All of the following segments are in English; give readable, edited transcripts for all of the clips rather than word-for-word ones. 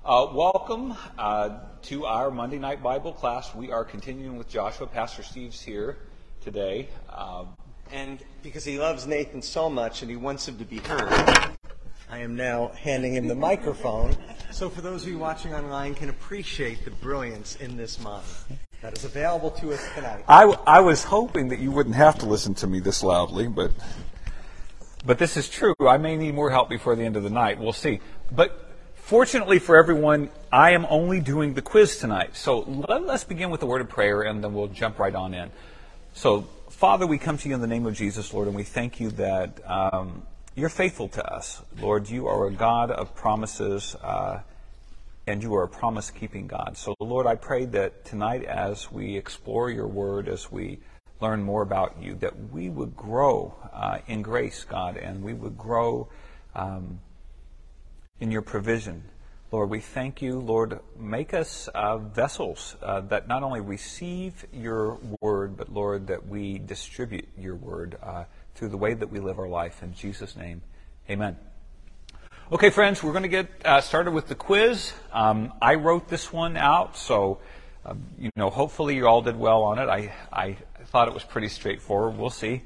Welcome to our Monday Night Bible class. We are continuing with Joshua. Pastor Steve's here today. And because he loves Nathan so much and he wants him to be heard, I am now handing him the microphone. So for those of you watching online can appreciate the brilliance in this mind that is available to us tonight. I was hoping that you wouldn't have to listen to me this loudly, but this is true. I may need more help before the end of the night. We'll see. But fortunately for everyone, I am only doing the quiz tonight. So let's begin with a word of prayer, and then we'll jump right on in. So, Father, we come to you in the name of Jesus, Lord, and we thank you that you're faithful to us. Lord, you are a God of promises, and you are a promise-keeping God. So, Lord, I pray that tonight as we explore your word, as we learn more about you, that we would grow in grace, God, and we would grow in your provision. Lord, we thank you. Lord, make us vessels that not only receive your word, but, Lord, that we distribute your word through the way that we live our life. In Jesus' name, amen. Okay, friends, we're going to get started with the quiz. I wrote this one out, so, hopefully you all did well on it. I thought it was pretty straightforward. We'll see.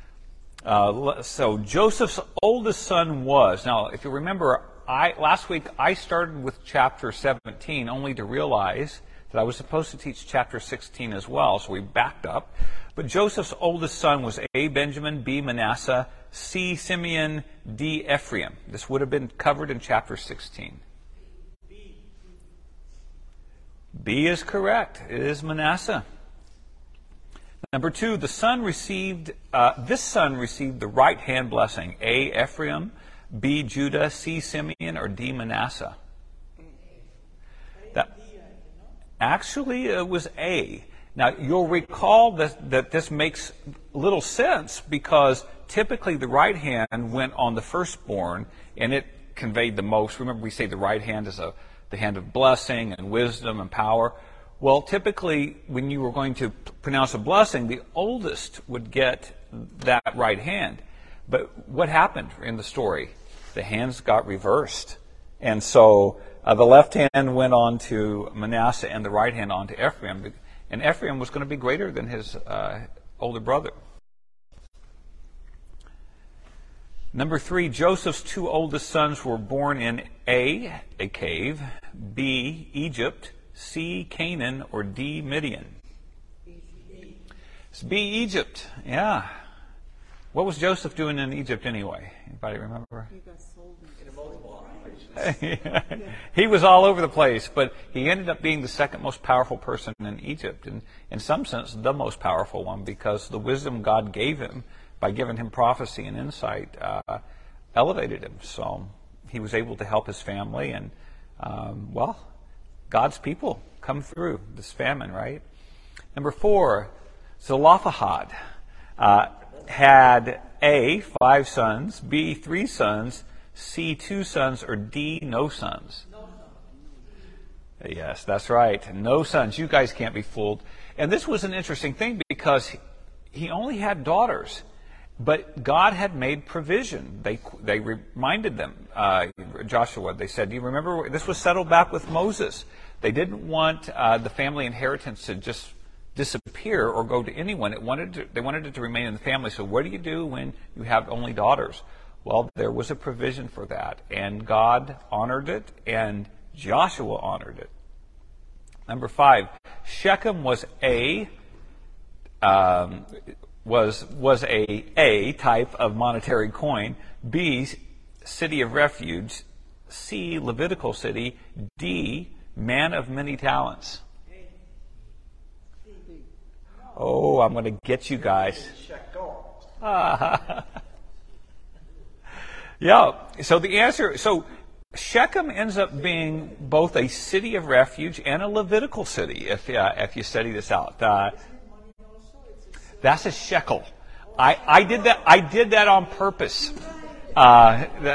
So Joseph's oldest son was, now, if you remember, last week I started with chapter 17 only to realize that I was supposed to teach chapter 16 as well, so we backed up. But Joseph's oldest son was A, Benjamin, B, Manasseh, C, Simeon, D, Ephraim. This would have been covered in chapter 16. B is correct. It is Manasseh. Number 2, this son received the right hand blessing. A, Ephraim, B, Judah, C, Simeon, or D, Manasseh? Actually, it was A. Now, you'll recall that this makes little sense because typically the right hand went on the firstborn and it conveyed the most. Remember, we say the right hand is the hand of blessing and wisdom and power. Well, typically, when you were going to pronounce a blessing, the oldest would get that right hand. But what happened in the story? The hands got reversed. And so the left hand went on to Manasseh and the right hand on to Ephraim. And Ephraim was going to be greater than his older brother. Number 3, Joseph's 2 oldest sons were born in A, a cave, B, Egypt, C, Canaan, or D, Midian. It's B, Egypt. Yeah. What was Joseph doing in Egypt anyway? Anybody remember? He got sold He was all over the place, but he ended up being the second most powerful person in Egypt, and in some sense the most powerful one, because the wisdom God gave him by giving him prophecy and insight elevated him. So he was able to help his family, and God's people come through this famine, right? Number 4, Zelophehad had A, 5 sons, B, 3 sons, C, 2 sons, or D, no sons. Yes, that's right. No sons. You guys can't be fooled. And this was an interesting thing because he only had daughters, but God had made provision. They reminded them, Joshua, they said, do you remember, this was settled back with Moses. They didn't want the family inheritance to just disappear or go to anyone. They wanted it to remain in the family. So what do you do when you have only daughters? Well, there was a provision for that, and God honored it, and Joshua honored it. Number 5, Shechem was a type of monetary coin. B, city of refuge. C, Levitical city. D, man of many talents. Oh, I'm going to get you guys. Yeah, so the answer, Shechem ends up being both a city of refuge and a Levitical city, if you study this out. That's a shekel. I did that on purpose. I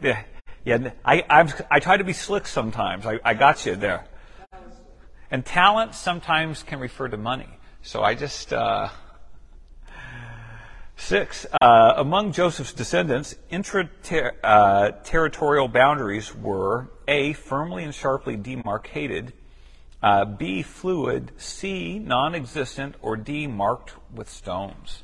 try to be slick sometimes. I got you there. And talent sometimes can refer to money. So I just 6. Among Joseph's descendants, intra-territorial boundaries were A, firmly and sharply demarcated, B, fluid, C, non-existent, or D, marked with stones?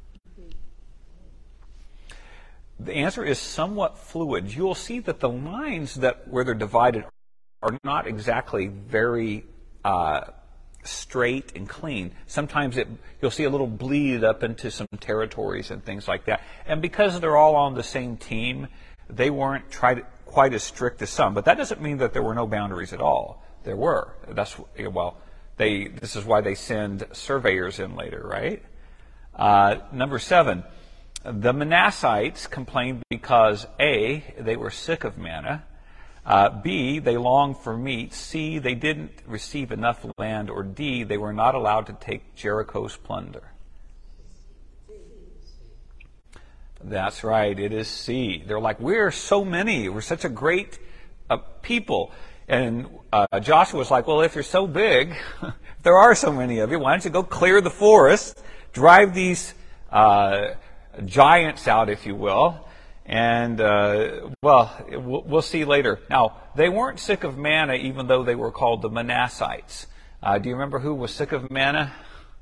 The answer is somewhat fluid. You'll see that the lines where they're divided are not exactly very straight and clean. Sometimes you'll see a little bleed up into some territories and things like that. And because they're all on the same team, they weren't quite as strict as some. But that doesn't mean that there were no boundaries at all. There were. This is why they send surveyors in later, right? Number 7. The Manassites complained because A, they were sick of manna, B, they longed for meat, C, they didn't receive enough land, or D, they were not allowed to take Jericho's plunder. That's right, it is C. They're like, we're so many, we're such a great people. And Joshua's like, well, if you're so big, if there are so many of you, why don't you go clear the forest, drive these giants out, if you will, and we'll see later. Now, they weren't sick of manna, even though they were called the Manassites. Do you remember who was sick of manna?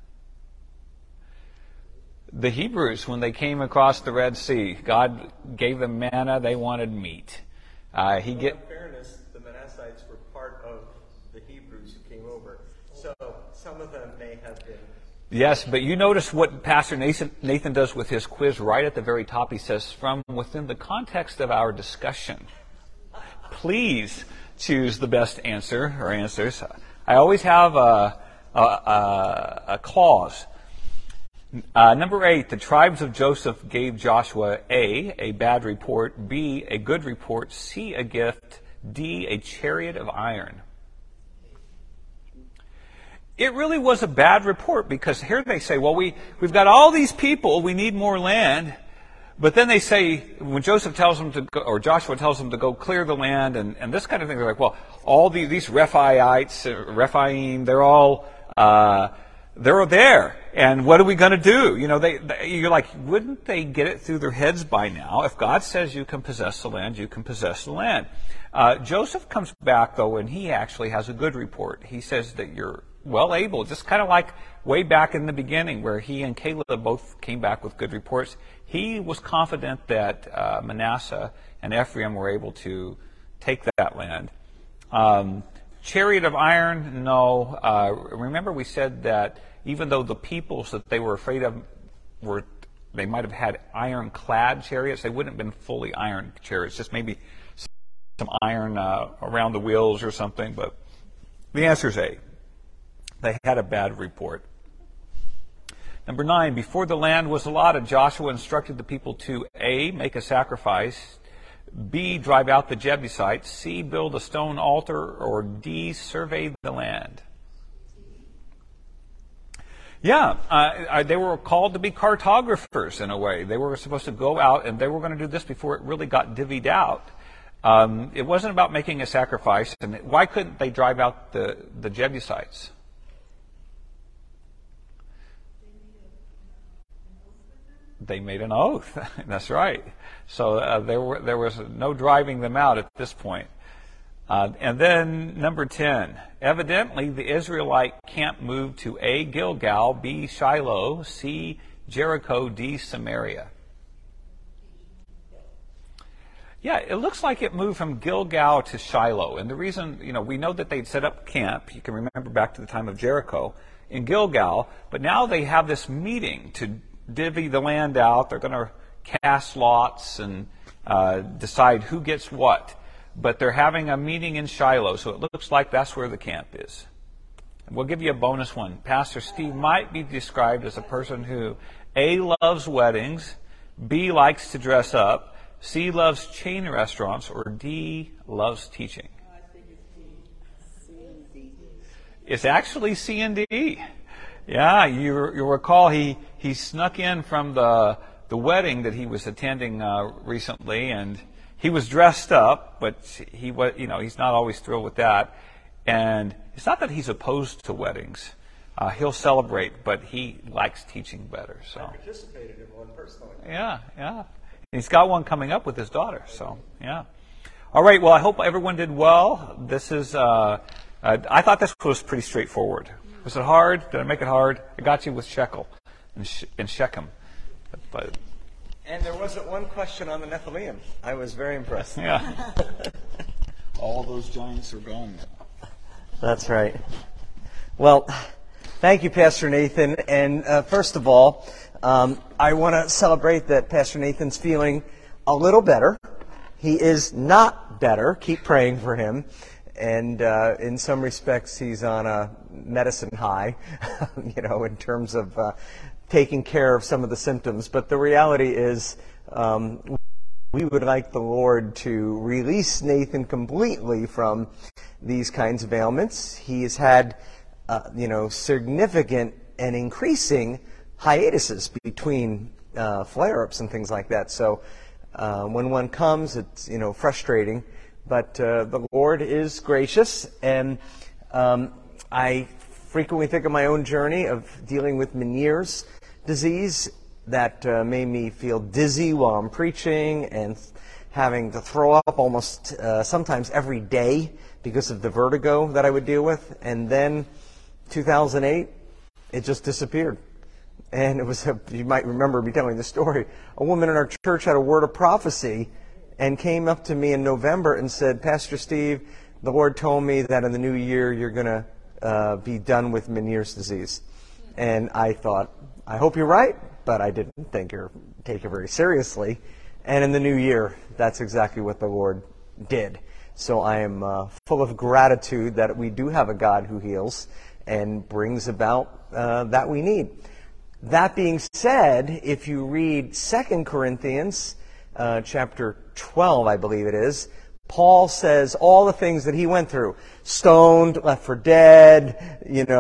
The Hebrews, when they came across the Red Sea. God gave them manna; they wanted meat. In fairness, the Manassites were part of the Hebrews who came over, so some of them may have been. Yes, but you notice what Pastor Nathan does with his quiz right at the very top. He says, from within the context of our discussion, please choose the best answer or answers. I always have a clause. Number 8, the tribes of Joseph gave Joshua A bad report, B, a good report, C, a gift, D, a chariot of iron. It really was a bad report, because here they say, well, we've got all these people, we need more land. But then they say, when Joseph tells them to go, or Joshua tells them to go clear the land and this kind of thing, they're like, well, all these Rephaim, they're all, they're there. And what are we going to do? You know, you're like, wouldn't they get it through their heads by now? If God says you can possess the land, you can possess the land. Joseph comes back, though, and he actually has a good report. He says that you're well able, just kind of like way back in the beginning where he and Caleb both came back with good reports. He was confident that Manasseh and Ephraim were able to take that land. Chariot of iron, no. Remember we said that even though the peoples that they were afraid of they might have had iron-clad chariots, they wouldn't have been fully iron chariots, just maybe some iron around the wheels or something. But the answer is A. They had a bad report. Number 9, before the land was allotted, Joshua instructed the people to A, make a sacrifice, B, drive out the Jebusites, C, build a stone altar, or D, survey the land. Yeah, they were called to be cartographers in a way. They were supposed to go out, and they were going to do this before it really got divvied out. It wasn't about making a sacrifice. And why couldn't they drive out the Jebusites? They made an oath. That's right. So there was no driving them out at this point. And then number 10. Evidently, the Israelite camp moved to A, Gilgal, B, Shiloh, C, Jericho, D, Samaria. Yeah, it looks like it moved from Gilgal to Shiloh. And the reason, we know that they'd set up camp, you can remember back to the time of Jericho, in Gilgal, but now they have this meeting to divvy the land out. They're going to cast lots and decide who gets what. But they're having a meeting in Shiloh, so it looks like that's where the camp is. We'll give you a bonus one. Pastor Steve might be described as a person who A, loves weddings, B, likes to dress up, C, loves chain restaurants, or D, loves teaching. I think it's C and D. It's actually C and D. Yeah, you'll recall he snuck in from the wedding that he was attending recently, and he was dressed up, but he's not always thrilled with that. And it's not that he's opposed to weddings. He'll celebrate, but he likes teaching better. So I participated in one personally. Yeah. And he's got one coming up with his daughter. So yeah. All right, well, I hope everyone did well. This is, I thought this was pretty straightforward. Was it hard? Did I make it hard? I got you with Shekel and Shechem. But, And there wasn't one question on the Nephilim. I was very impressed. yeah. All those giants are gone now. That's right. Well, thank you, Pastor Nathan. And first of all, I want to celebrate that Pastor Nathan's feeling a little better. He is not better. Keep praying for him. And in some respects, he's on a medicine high, in terms of taking care of some of the symptoms. But the reality is, we would like the Lord to release Nathan completely from these kinds of ailments. He has had, significant and increasing hiatuses between flare-ups and things like that. So when one comes, it's, frustrating. But the Lord is gracious, and I frequently think of my own journey of dealing with Meniere's disease that made me feel dizzy while I'm preaching and having to throw up almost sometimes every day because of the vertigo that I would deal with. And then 2008, it just disappeared. And it was, you might remember me telling the story, a woman in our church had a word of prophecy and came up to me in November and said, Pastor Steve, the Lord told me that in the new year you're going to be done with Meniere's disease. And I thought, I hope you're right, but I didn't take her very seriously. And in the new year, that's exactly what the Lord did. So I am full of gratitude that we do have a God who heals and brings about that we need. That being said, if you read 2 Corinthians chapter 12, I believe it is, Paul says all the things that he went through. Stoned, left for dead,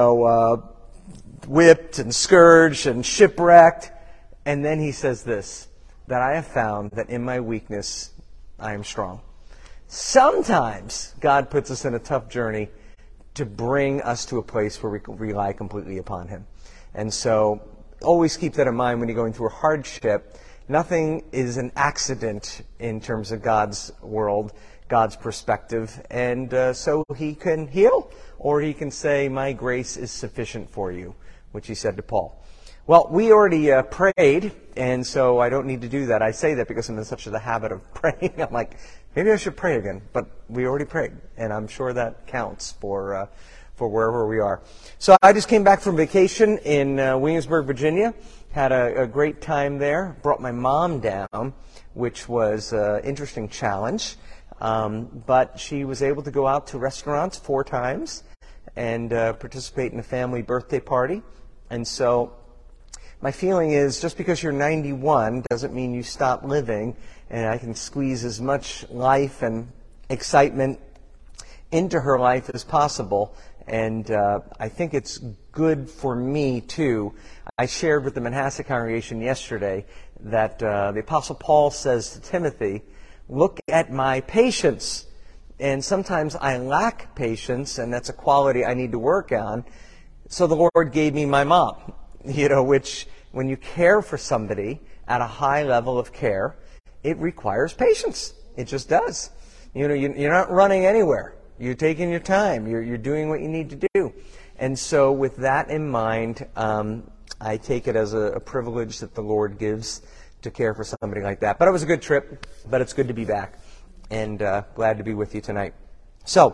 whipped and scourged and shipwrecked. And then he says this, that I have found that in my weakness I am strong. Sometimes God puts us in a tough journey to bring us to a place where we can rely completely upon Him. And so always keep that in mind when you're going through a hardship. Nothing is an accident in terms of God's world, God's perspective. And so He can heal, or He can say, my grace is sufficient for you, which He said to Paul. Well, we already prayed, and so I don't need to do that. I say that because I'm in such a habit of praying. I'm like, maybe I should pray again. But we already prayed, and I'm sure that counts for wherever we are. So I just came back from vacation in Williamsburg, Virginia. Had a great time there. Brought my mom down, which was an interesting challenge. But she was able to go out to restaurants 4 times and participate in a family birthday party. And so my feeling is just because you're 91 doesn't mean you stop living. And I can squeeze as much life and excitement into her life as possible. And I think it's good for me, too. I shared with the Manhasset congregation yesterday that the Apostle Paul says to Timothy, look at my patience. And sometimes I lack patience, and that's a quality I need to work on. So the Lord gave me my mom, which when you care for somebody at a high level of care, it requires patience. It just does. You're not running anywhere. You're taking your time. You're doing what you need to do. And so with that in mind, I take it as a privilege that the Lord gives to care for somebody like that. But it was a good trip, but it's good to be back. And glad to be with you tonight. So,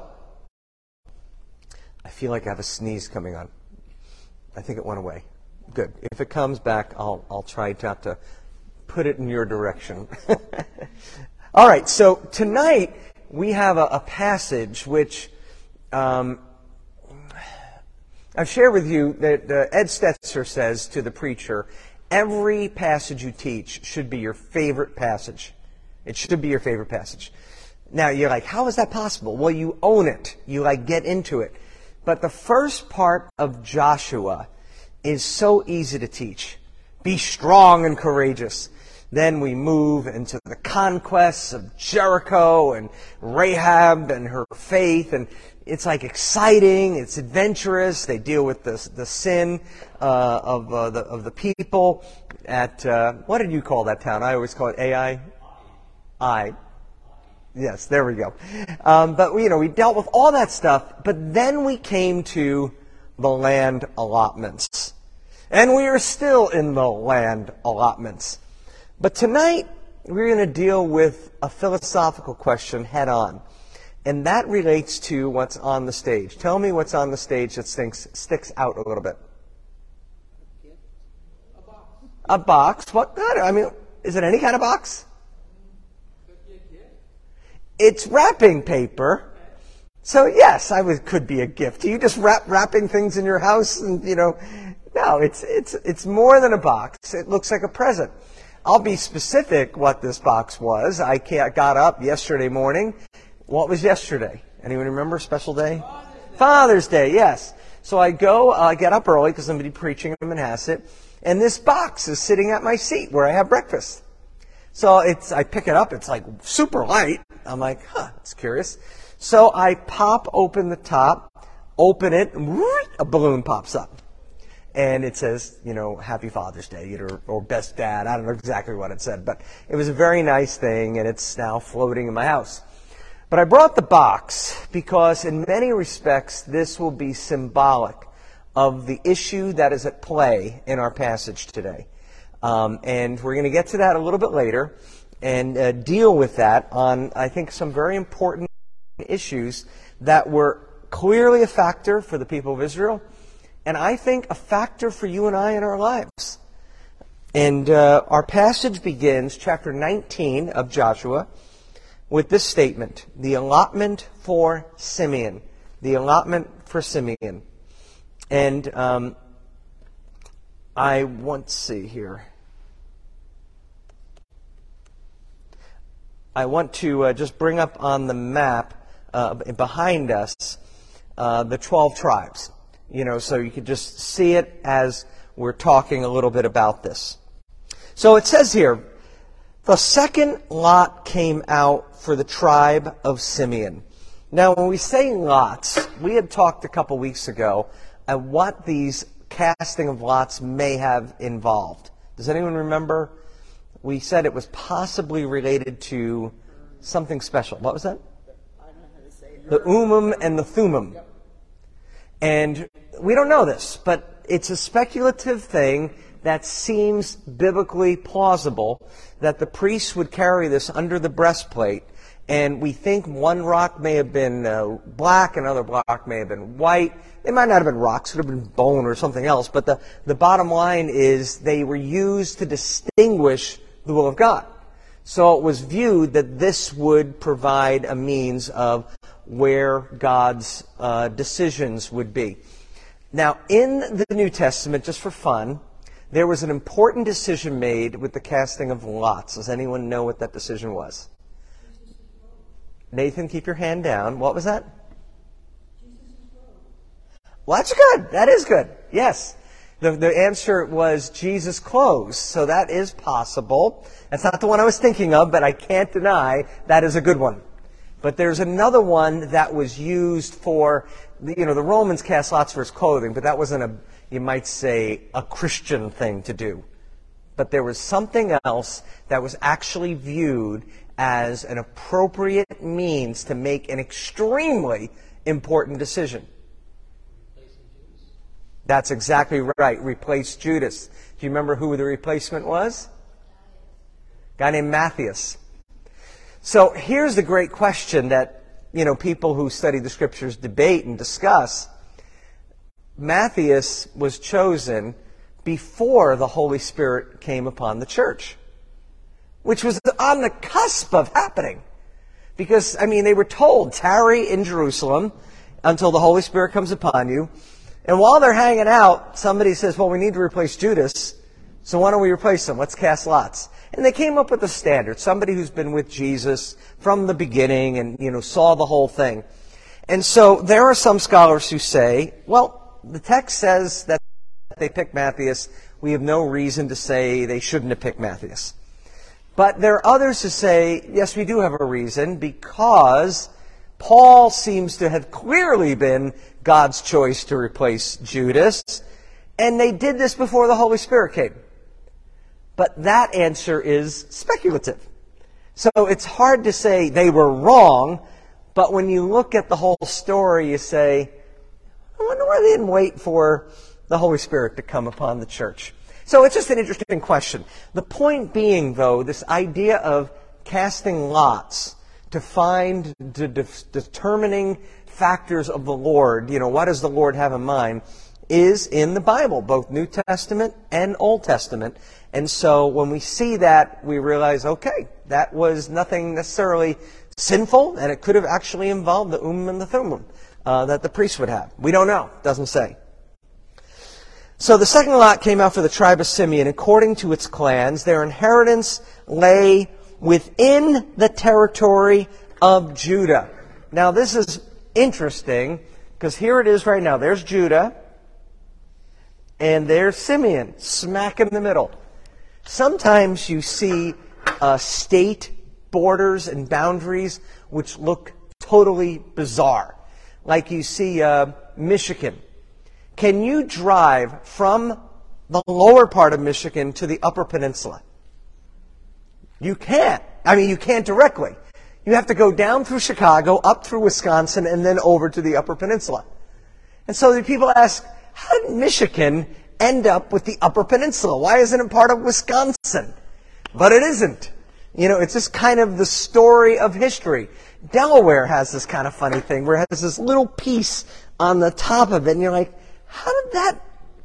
I feel like I have a sneeze coming on. I think it went away. Good. If it comes back, I'll try not to put it in your direction. All right, so tonight we have a passage which I've shared with you that Ed Stetzer says to the preacher, every passage you teach should be your favorite passage. It should be your favorite passage. Now, you're like, how is that possible? Well, you own it. You get into it. But the first part of Joshua is so easy to teach. Be strong and courageous. Then we move into the conquests of Jericho and Rahab and her faith, and it's exciting, it's adventurous. They deal with the sin of the people at what did you call that town? I always call it Ai. Yes, there we go. But we dealt with all that stuff, but then we came to the land allotments. And we are still in the land allotments. But tonight, we're going to deal with a philosophical question head on. And that relates to what's on the stage. Tell me what's on the stage that sticks out a little bit. A box? What kind? I mean, is it any kind of box? It's wrapping paper. So yes, could be a gift. Do you just wrapping things in your house and No, it's more than a box. It looks like a present. I'll be specific what this box was. I got up yesterday morning. What was yesterday? Anyone remember? Special day? Father's Day, yes. So I get up early because I'm going to be preaching in Manhasset, and this box is sitting at my seat where I have breakfast. So I pick it up. It's like super light. I'm like, that's curious. So I pop open the top, open it, and a balloon pops up. And it says, Happy Father's Day, or Best Dad. I don't know exactly what it said, but it was a very nice thing, and it's now floating in my house. But I brought the box because in many respects, this will be symbolic of the issue that is at play in our passage today. And we're going to get to that a little bit later and deal with that on, I think, some very important issues that were clearly a factor for the people of Israel, and I think a factor for you and I in our lives. And our passage begins, chapter 19 of Joshua, with this statement: the allotment for Simeon. The allotment for Simeon. And I want to see here. I want to just bring up on the map behind us the 12 tribes. So you could just see it as we're talking a little bit about this. So it says here, the second lot came out for the tribe of Simeon. Now, when we say lots, we had talked a couple weeks ago at what these casting of lots may have involved. Does anyone remember? We said it was possibly related to something special. What was that? I don't know how to say it. The Urim and the Thummim. And we don't know this, but it's a speculative thing that seems biblically plausible, that the priests would carry this under the breastplate, and we think one rock may have been black, another rock may have been white. They might not have been rocks, it would have been bone or something else, but the bottom line is they were used to distinguish the will of God. So it was viewed that this would provide a means of where God's decisions would be. Now, in the New Testament, just for fun, there was an important decision made with the casting of lots. Does anyone know what that decision was? Nathan, keep your hand down. What was that? Well, that's good. That is good. Yes. The answer was Jesus' clothes. So that is possible. That's not the one I was thinking of, but I can't deny that is a good one. But there's another one that was used for, the Romans cast lots for his clothing, but that wasn't you might say, a Christian thing to do. But there was something else that was actually viewed as an appropriate means to make an extremely important decision. That's exactly right. Replace Judas. Do you remember who the replacement was? A guy named Matthias. So here's the great question that, people who study the Scriptures debate and discuss. Matthias was chosen before the Holy Spirit came upon the church, which was on the cusp of happening. Because, they were told, tarry in Jerusalem until the Holy Spirit comes upon you. And while they're hanging out, somebody says, well, we need to replace Judas, so why don't we replace him? Let's cast lots. And they came up with a standard, somebody who's been with Jesus from the beginning and, saw the whole thing. And so there are some scholars who say, well, the text says that they picked Matthias. We have no reason to say they shouldn't have picked Matthias. But there are others who say, yes, we do have a reason, because Paul seems to have clearly been God's choice to replace Judas, and they did this before the Holy Spirit came. But that answer is speculative. So it's hard to say they were wrong, but when you look at the whole story, you say, I wonder why they didn't wait for the Holy Spirit to come upon the church. So it's just an interesting question. The point being, though, this idea of casting lots to find determining factors of the Lord, what does the Lord have in mind, is in the Bible, both New Testament and Old Testament. And so when we see that, we realize, okay, that was nothing necessarily sinful, and it could have actually involved the and the Thummim that the priest would have. We don't know. Doesn't say. So the second lot came out for the tribe of Simeon. According to its clans, their inheritance lay within the territory of Judah. Now this is interesting, because here it is right now. There's Judah, and there's Simeon, smack in the middle. Sometimes you see state borders and boundaries which look totally bizarre. Like you see Michigan. Can you drive from the lower part of Michigan to the Upper Peninsula? You can't. I mean, you can't directly. You have to go down through Chicago, up through Wisconsin, and then over to the Upper Peninsula. And so the people ask, how did Michigan end up with the Upper Peninsula? Why isn't it part of Wisconsin? But it isn't. It's just kind of the story of history. Delaware has this kind of funny thing where it has this little piece on the top of it, and you're like, how did that,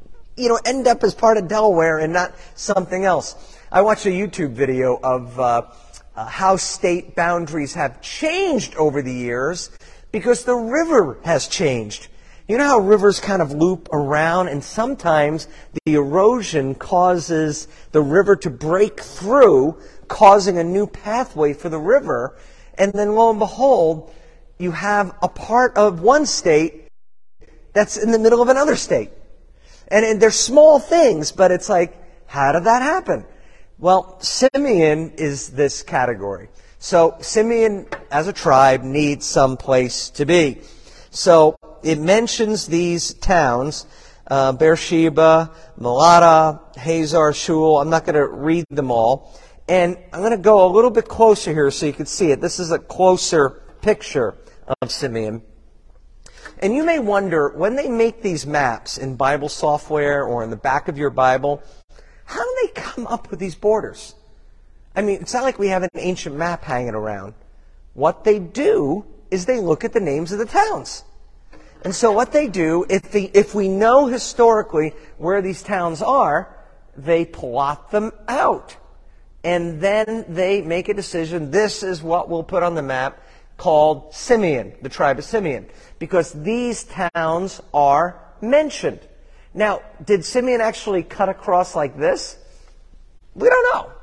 end up as part of Delaware and not something else? I watched a YouTube video of how state boundaries have changed over the years because the river has changed. You know how rivers kind of loop around, and sometimes the erosion causes the river to break through, causing a new pathway for the river, and then lo and behold, you have a part of one state that's in the middle of another state. And they're small things, but it's like, how did that happen? Well, Simeon is this category. So Simeon, as a tribe, needs some place to be. So it mentions these towns, Beersheba, Melata, Hazar, Shul. I'm not going to read them all. And I'm going to go a little bit closer here so you can see it. This is a closer picture of Simeon. And you may wonder, when they make these maps in Bible software or in the back of your Bible, how do they come up with these borders? I mean, it's not like we have an ancient map hanging around. What they do is they look at the names of the towns. And so what they do, if we know historically where these towns are, they plot them out. And then they make a decision, this is what we'll put on the map, called Simeon, the tribe of Simeon, because these towns are mentioned. Now, did Simeon actually cut across like this? We don't know.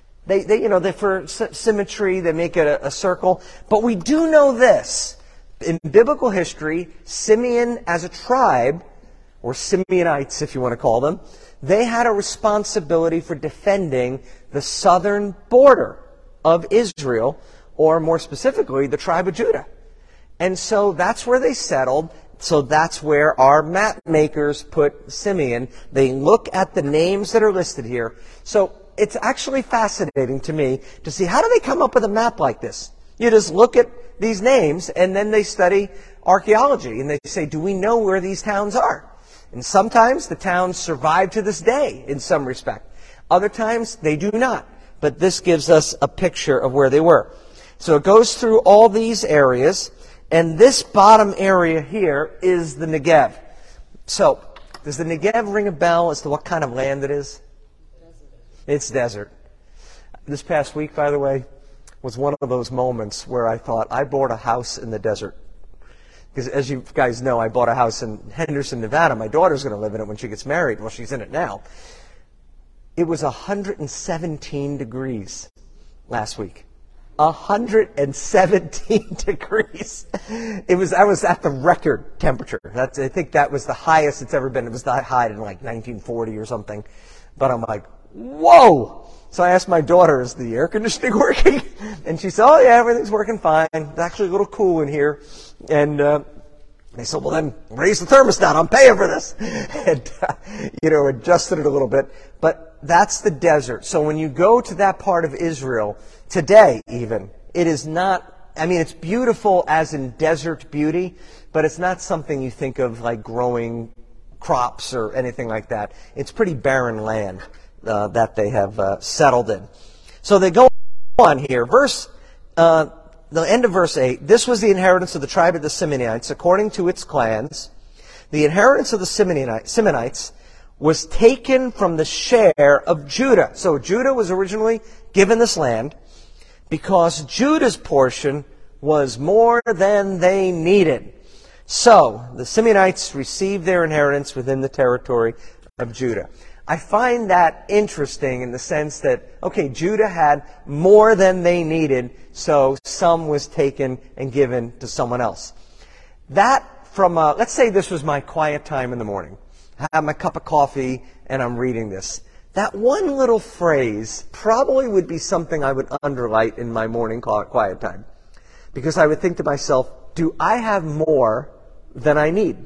They for symmetry, they make it a circle. But we do know this. In biblical history, Simeon as a tribe, or Simeonites if you want to call them, they had a responsibility for defending the southern border of Israel, or more specifically, the tribe of Judah. And so that's where they settled. So that's where our map makers put Simeon. They look at the names that are listed here. So it's actually fascinating to me to see, how do they come up with a map like this? You just look at these names, and then they study archaeology, and they say, do we know where these towns are? And sometimes the towns survive to this day in some respect. Other times they do not. But this gives us a picture of where they were. So it goes through all these areas, and this bottom area here is the Negev. So, does the Negev ring a bell as to what kind of land it is? It's desert. This past week, by the way, was one of those moments where I thought, I bought a house in the desert. Because as you guys know, I bought a house in Henderson, Nevada. My daughter's going to live in it when she gets married. Well, she's in it now. It was 117 degrees last week. 117 degrees. I was at the record temperature. I think that was the highest it's ever been. It was that high in like 1940 or something. But I'm like, whoa! So I asked my daughter, is the air conditioning working? And she said, oh yeah, everything's working fine. It's actually a little cool in here. And They said, well, then raise the thermostat. I'm paying for this. And, adjusted it a little bit. But that's the desert. So when you go to that part of Israel, today even, it is not, it's beautiful as in desert beauty, but it's not something you think of like growing crops or anything like that. It's pretty barren land that they have settled in. So they go on here. The end of verse 8, this was the inheritance of the tribe of the Simeonites according to its clans. The inheritance of the Simeonites was taken from the share of Judah. So Judah was originally given this land because Judah's portion was more than they needed. So the Simeonites received their inheritance within the territory of Judah. I find that interesting in the sense that, okay, Judah had more than they needed, so some was taken and given to someone else. That let's say this was my quiet time in the morning. I have my cup of coffee and I'm reading this. That one little phrase probably would be something I would underline in my morning quiet time. Because I would think to myself, do I have more than I need?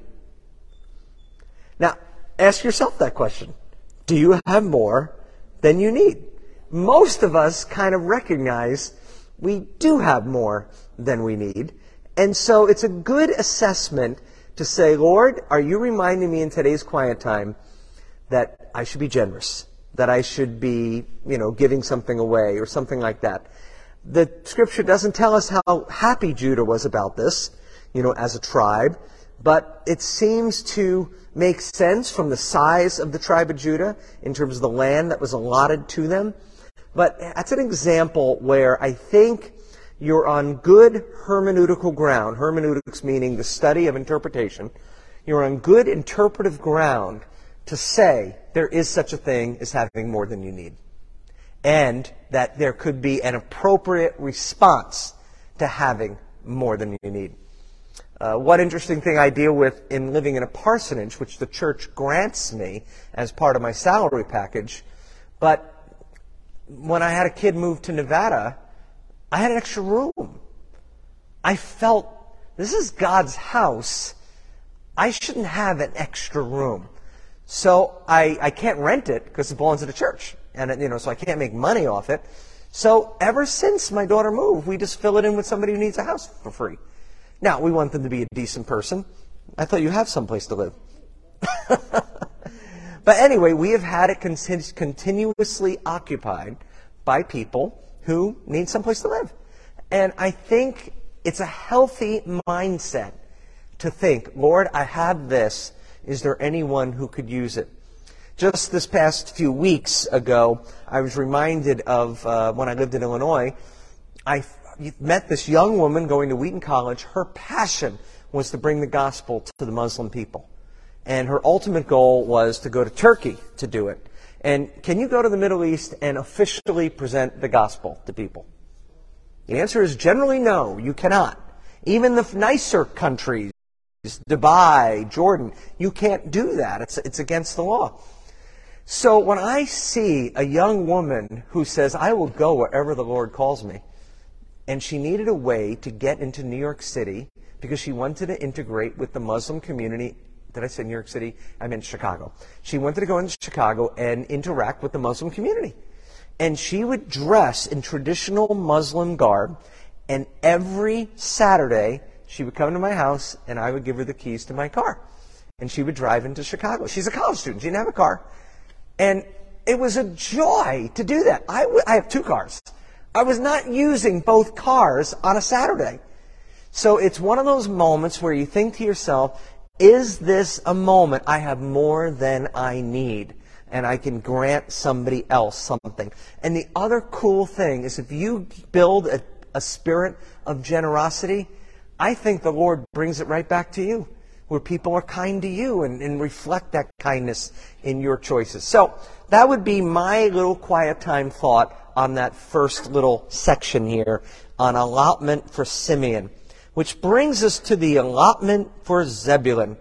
Now, ask yourself that question. Do you have more than you need? Most of us kind of recognize we do have more than we need. And so it's a good assessment to say, Lord, are you reminding me in today's quiet time that I should be generous, that I should be, giving something away or something like that? The scripture doesn't tell us how happy Judah was about this, as a tribe, but it seems to make sense from the size of the tribe of Judah in terms of the land that was allotted to them. But that's an example where I think you're on good hermeneutical ground. Hermeneutics meaning the study of interpretation. You're on good interpretive ground to say there is such a thing as having more than you need. And that there could be an appropriate response to having more than you need. One interesting thing I deal with in living in a parsonage, which the church grants me as part of my salary package, but when I had a kid move to Nevada, I had an extra room. I felt, this is God's house. I shouldn't have an extra room. So I can't rent it because it belongs to the church. And so I can't make money off it. So ever since my daughter moved, we just fill it in with somebody who needs a house for free. Now, we want them to be a decent person. I thought you have someplace to live. But anyway, we have had it continuously occupied by people who need someplace to live. And I think it's a healthy mindset to think, Lord, I have this. Is there anyone who could use it? Just this past few weeks ago, I was reminded of when I lived in Illinois. I met this young woman going to Wheaton College. Her passion was to bring the gospel to the Muslim people. And her ultimate goal was to go to Turkey to do it. And can you go to the Middle East and officially present the gospel to people? The answer is generally no, you cannot. Even the nicer countries, Dubai, Jordan, you can't do that. It's against the law. So when I see a young woman who says, I will go wherever the Lord calls me, and she needed a way to get into New York City because she wanted to integrate with the Muslim community. Did I say New York City? I meant Chicago. She wanted to go into Chicago and interact with the Muslim community. And she would dress in traditional Muslim garb, and every Saturday she would come to my house and I would give her the keys to my car. And she would drive into Chicago. She's a college student. She didn't have a car. And it was a joy to do that. I have two cars. I was not using both cars on a Saturday. So it's one of those moments where you think to yourself, is this a moment I have more than I need and I can grant somebody else something? And the other cool thing is if you build a spirit of generosity, I think the Lord brings it right back to you, where people are kind to you and reflect that kindness in your choices. So that would be my little quiet time thought on that first little section here on allotment for Simeon, which brings us to the allotment for Zebulun.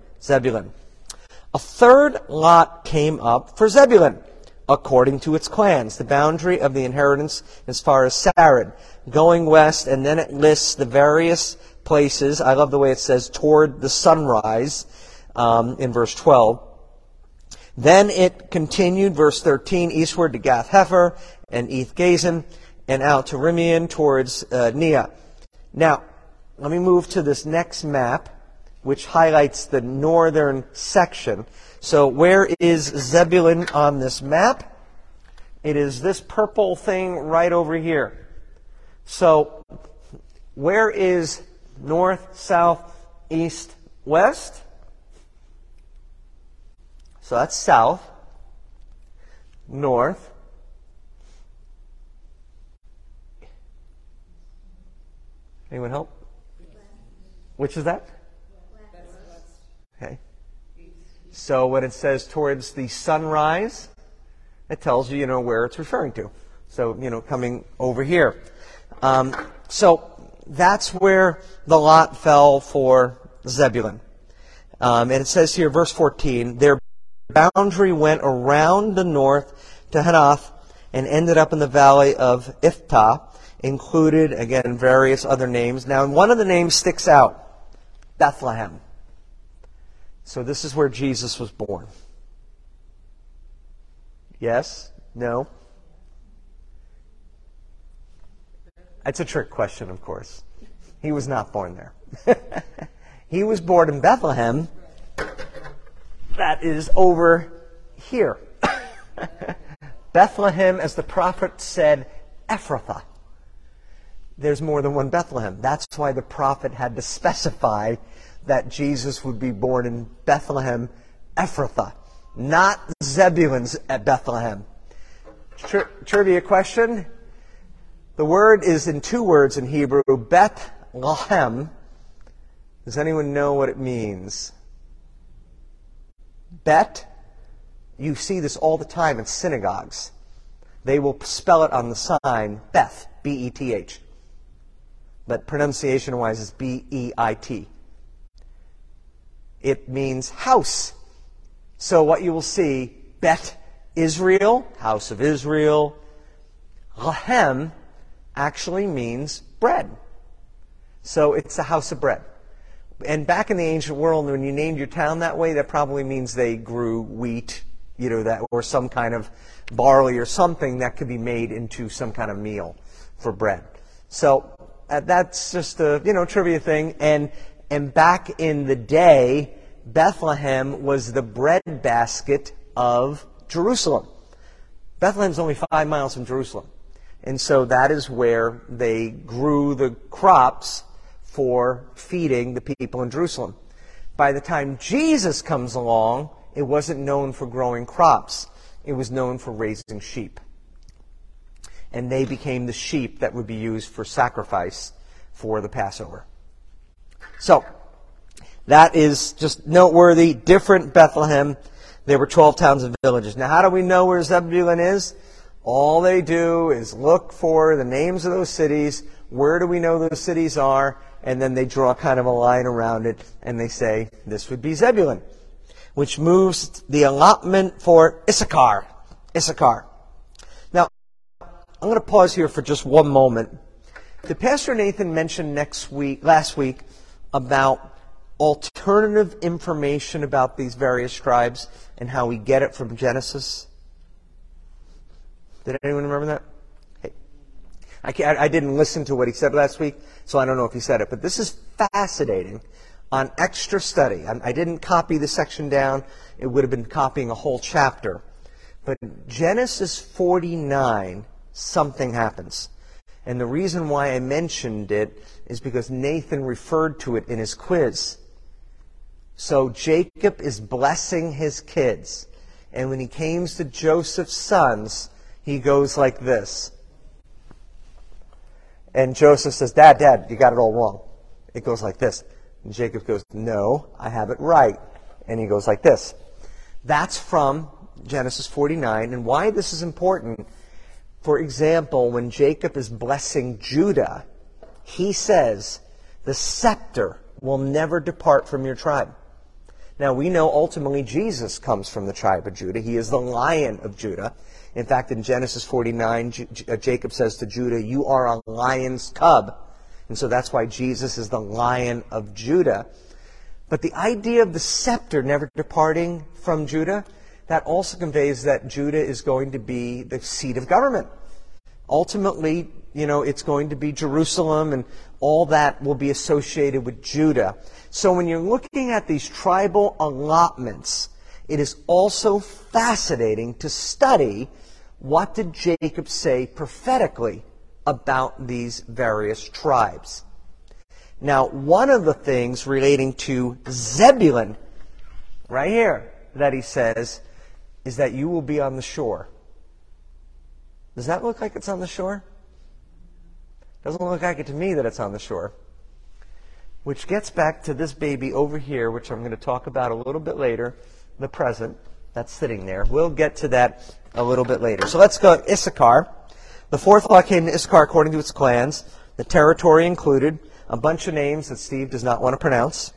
A third lot came up for Zebulun, according to its clans, the boundary of the inheritance as far as Sarid, going west, and then it lists the various places. I love the way it says, toward the sunrise, in verse 12. Then it continued, verse 13, eastward to Gath Hefer and Eth Gazin, and out to Rimmon towards Nea. Now, let me move to this next map, which highlights the northern section. So where is Zebulun on this map? It is this purple thing right over here. So where is north, south, east, west? So that's south, north, anyone help? Which is that? Okay. So when it says towards the sunrise, it tells you, where it's referring to. So, coming over here. So that's where the lot fell for Zebulun. And it says here, verse 14, their boundary went around the north to Hanath and ended up in the valley of Iphtah, included, again, various other names. Now, one of the names sticks out, Bethlehem. So this is where Jesus was born. Yes? No? That's a trick question, of course. He was not born there. He was born in Bethlehem. That is over here. Bethlehem, as the prophet said, Ephrathah. There's more than one Bethlehem. That's why the prophet had to specify that Jesus would be born in Bethlehem, Ephrathah, not Zebulun's at Bethlehem. Trivia question. The word is in two words in Hebrew, Bethlehem. Does anyone know what it means? Bet. You see this all the time in synagogues. They will spell it on the sign, Beth, B-E-T-H. But pronunciation-wise, it's B-E-I-T. It means house. So what you will see, Bet Israel, house of Israel. Lahem actually means bread. So it's a house of bread. And back in the ancient world, when you named your town that way, that probably means they grew wheat, that, or some kind of barley or something that could be made into some kind of meal for bread. So that's just a trivia thing. And back in the day, Bethlehem was the bread basket of Jerusalem. Bethlehem's only 5 miles from Jerusalem. And so that is where they grew the crops for feeding the people in Jerusalem. By the time Jesus comes along, it wasn't known for growing crops. It was known for raising sheep. And they became the sheep that would be used for sacrifice for the Passover. So, that is just noteworthy. Different Bethlehem. There were 12 towns and villages. Now, how do we know where Zebulun is? All they do is look for the names of those cities. Where do we know those cities are? And then they draw kind of a line around it, and they say, this would be Zebulun, which moves the allotment for Issachar. Issachar. Now, I'm going to pause here for just one moment. Did Pastor Nathan mention last week, about alternative information about these various tribes and how we get it from Genesis? Did anyone remember that? I didn't listen to what he said last week, so I don't know if he said it. But this is fascinating on extra study. I didn't copy the section down. It would have been copying a whole chapter. But Genesis 49, something happens. And the reason why I mentioned it is because Nathan referred to it in his quiz. So Jacob is blessing his kids. And when he came to Joseph's sons, he goes like this. And Joseph says, Dad, you got it all wrong. It goes like this. And Jacob goes, no, I have it right. And he goes like this. That's from Genesis 49. And why this is important, for example, when Jacob is blessing Judah, he says, the scepter will never depart from your tribe. Now, we know ultimately Jesus comes from the tribe of Judah. He is the Lion of Judah. In fact, in Genesis 49, Jacob says to Judah, you are a lion's cub. And so that's why Jesus is the Lion of Judah. But the idea of the scepter never departing from Judah, that also conveys that Judah is going to be the seat of government. Ultimately, it's going to be Jerusalem, and all that will be associated with Judah. So when you're looking at these tribal allotments, it is also fascinating to study what did Jacob say prophetically about these various tribes. Now, one of the things relating to Zebulun, right here, that he says, is that you will be on the shore. Does that look like it's on the shore? Doesn't look like it to me that it's on the shore. Which gets back to this baby over here, which I'm going to talk about a little bit later, the present that's sitting there. We'll get to that a little bit later. So let's go to Issachar. The fourth lot came to Issachar according to its clans. The territory included a bunch of names that Steve does not want to pronounce.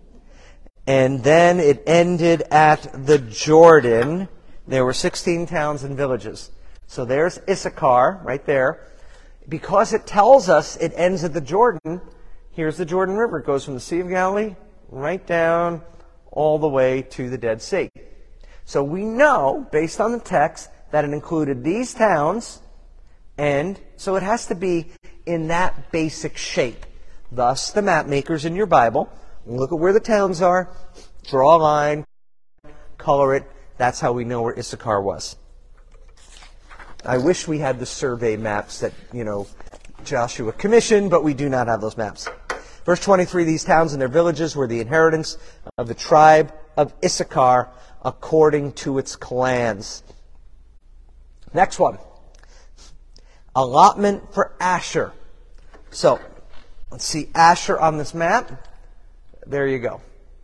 And then it ended at the Jordan. There were 16 towns and villages. So there's Issachar right there. Because it tells us it ends at the Jordan, here's the Jordan River. It goes from the Sea of Galilee right down all the way to the Dead Sea. So we know, based on the text, that it included these towns, and so it has to be in that basic shape. Thus, the map makers in your Bible, look at where the towns are, draw a line, color it. That's how we know where Issachar was. I wish we had the survey maps that, Joshua commissioned, but we do not have those maps. Verse 23, these towns and their villages were the inheritance of the tribe of Issachar according to its clans. Next one. Allotment for Asher. So, let's see Asher on this map. There you go.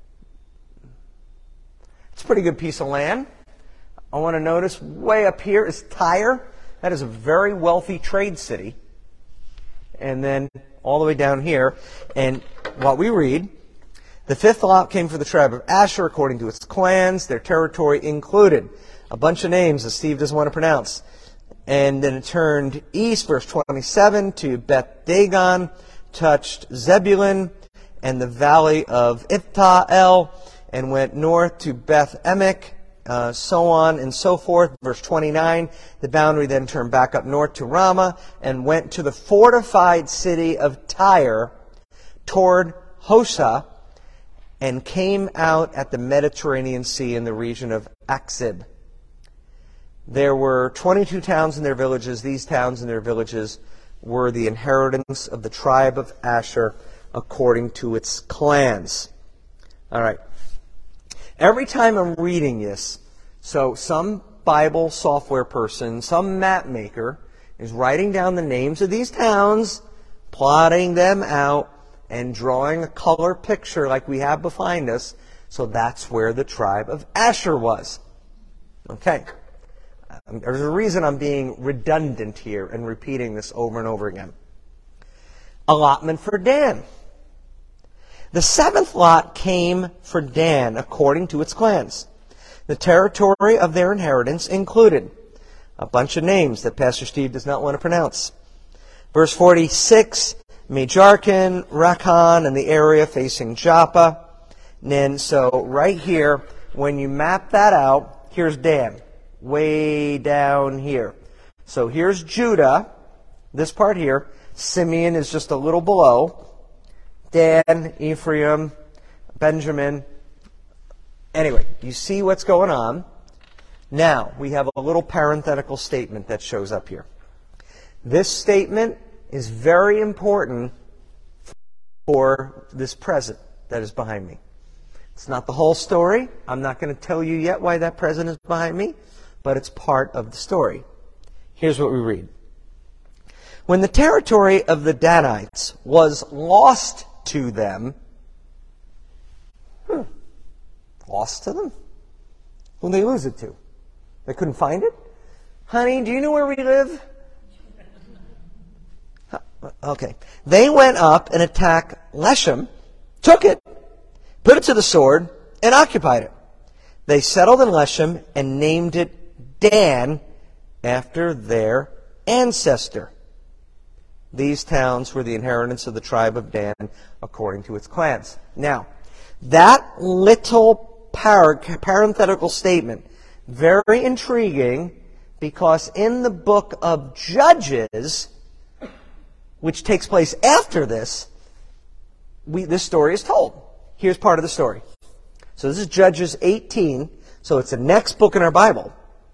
It's a pretty good piece of land. I want to notice way up here is Tyre. That is a very wealthy trade city. And then all the way down here, and what we read, the fifth lot came for the tribe of Asher according to its clans. Their territory included a bunch of names that Steve doesn't want to pronounce. And then it turned east, verse 27, to Beth Dagon, touched Zebulun and the valley of Iptal, and went north to Beth Emek, so on and so forth. Verse 29, the boundary then turned back up north to Ramah and went to the fortified city of Tyre toward Hosah and came out at the Mediterranean Sea in the region of Aksib. There were 22 towns and their villages. These towns and their villages were the inheritance of the tribe of Asher according to its clans. All right. Every time I'm reading this, so some Bible software person, some map maker, is writing down the names of these towns, plotting them out, and drawing a color picture like we have behind us. So that's where the tribe of Asher was. Okay. There's a reason I'm being redundant here and repeating this over and over again. Allotment for Dan. The seventh lot came for Dan according to its clans. The territory of their inheritance included a bunch of names that Pastor Steve does not want to pronounce. Verse 46, Mejarkan, Rakan, and the area facing Joppa. And then, so right here, when you map that out, here's Dan, way down here. So here's Judah, this part here. Simeon is just a little below. Dan, Ephraim, Benjamin. Anyway, you see what's going on. Now, we have a little parenthetical statement that shows up here. This statement is very important for this present that is behind me. It's not the whole story. I'm not going to tell you yet why that present is behind me, but it's part of the story. Here's what we read. When the territory of the Danites was lost to them. Lost to them? Who'd they lose it to? They couldn't find it? Honey, do you know where we live? Okay. They went up and attacked Leshem, took it, put it to the sword, and occupied it. They settled in Leshem and named it Dan after their ancestor. These towns were the inheritance of the tribe of Dan according to its clans. Now, that little parenthetical statement, very intriguing, because in the book of Judges, which takes place after this story is told. Here's part of the story. So this is Judges 18, so it's the next book in our Bible.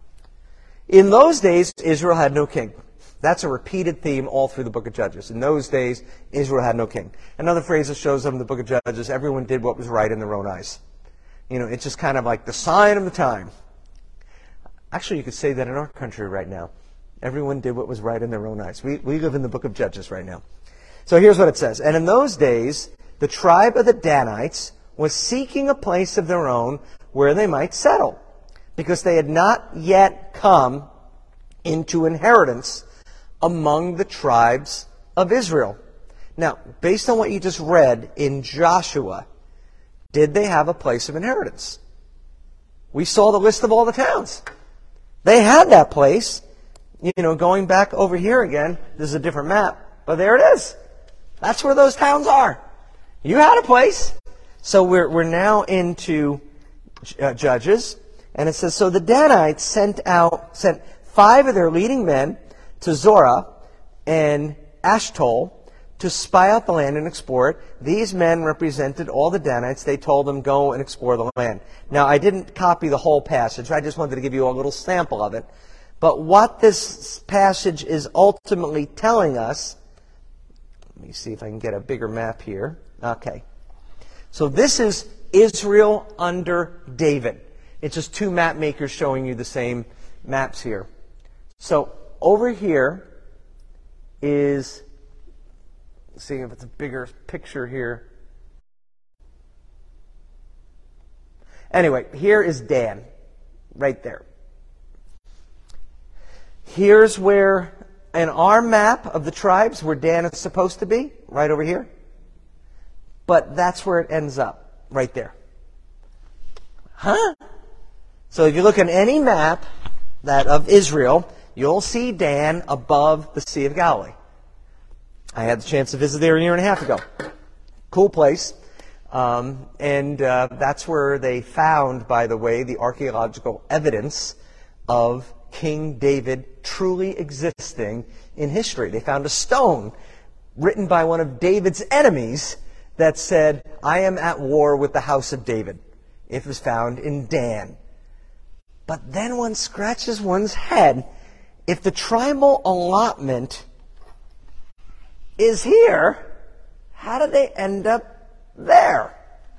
In those days, Israel had no king. That's a repeated theme all through the book of Judges. In those days, Israel had no king. Another phrase that shows up in the book of Judges, everyone did what was right in their own eyes. It's just kind of like the sign of the time. Actually, you could say that in our country right now. Everyone did what was right in their own eyes. We live in the book of Judges right now. So here's what it says. And in those days, the tribe of the Danites was seeking a place of their own where they might settle, because they had not yet come into inheritance among the tribes of Israel. Now, based on what you just read in Joshua, did they have a place of inheritance? We saw the list of all the towns. They had that place. Going back over here again, this is a different map, but there it is. That's where those towns are. You had a place. So we're now into Judges, and it says, so the Danites sent 5 of their leading men to Zorah and Ashtol to spy out the land and explore it. These men represented all the Danites. They told them, go and explore the land. Now, I didn't copy the whole passage. I just wanted to give you a little sample of it. But what this passage is ultimately telling us, let me see if I can get a bigger map here. Okay. So this is Israel under David. It's just 2 map makers showing you the same maps here. So over here is, let's see if it's a bigger picture here. Anyway, here is Dan, right there. Here's where, in our map of the tribes, where Dan is supposed to be, right over here. But that's where it ends up, right there. Huh? So if you look at any map of Israel, you'll see Dan above the Sea of Galilee. I had the chance to visit there a year and a half ago. Cool place. And that's where they found, by the way, the archaeological evidence of King David truly existing in history. They found a stone written by one of David's enemies that said, I am at war with the house of David. It was found in Dan. But then one scratches one's head. If the tribal allotment is here, how did they end up there?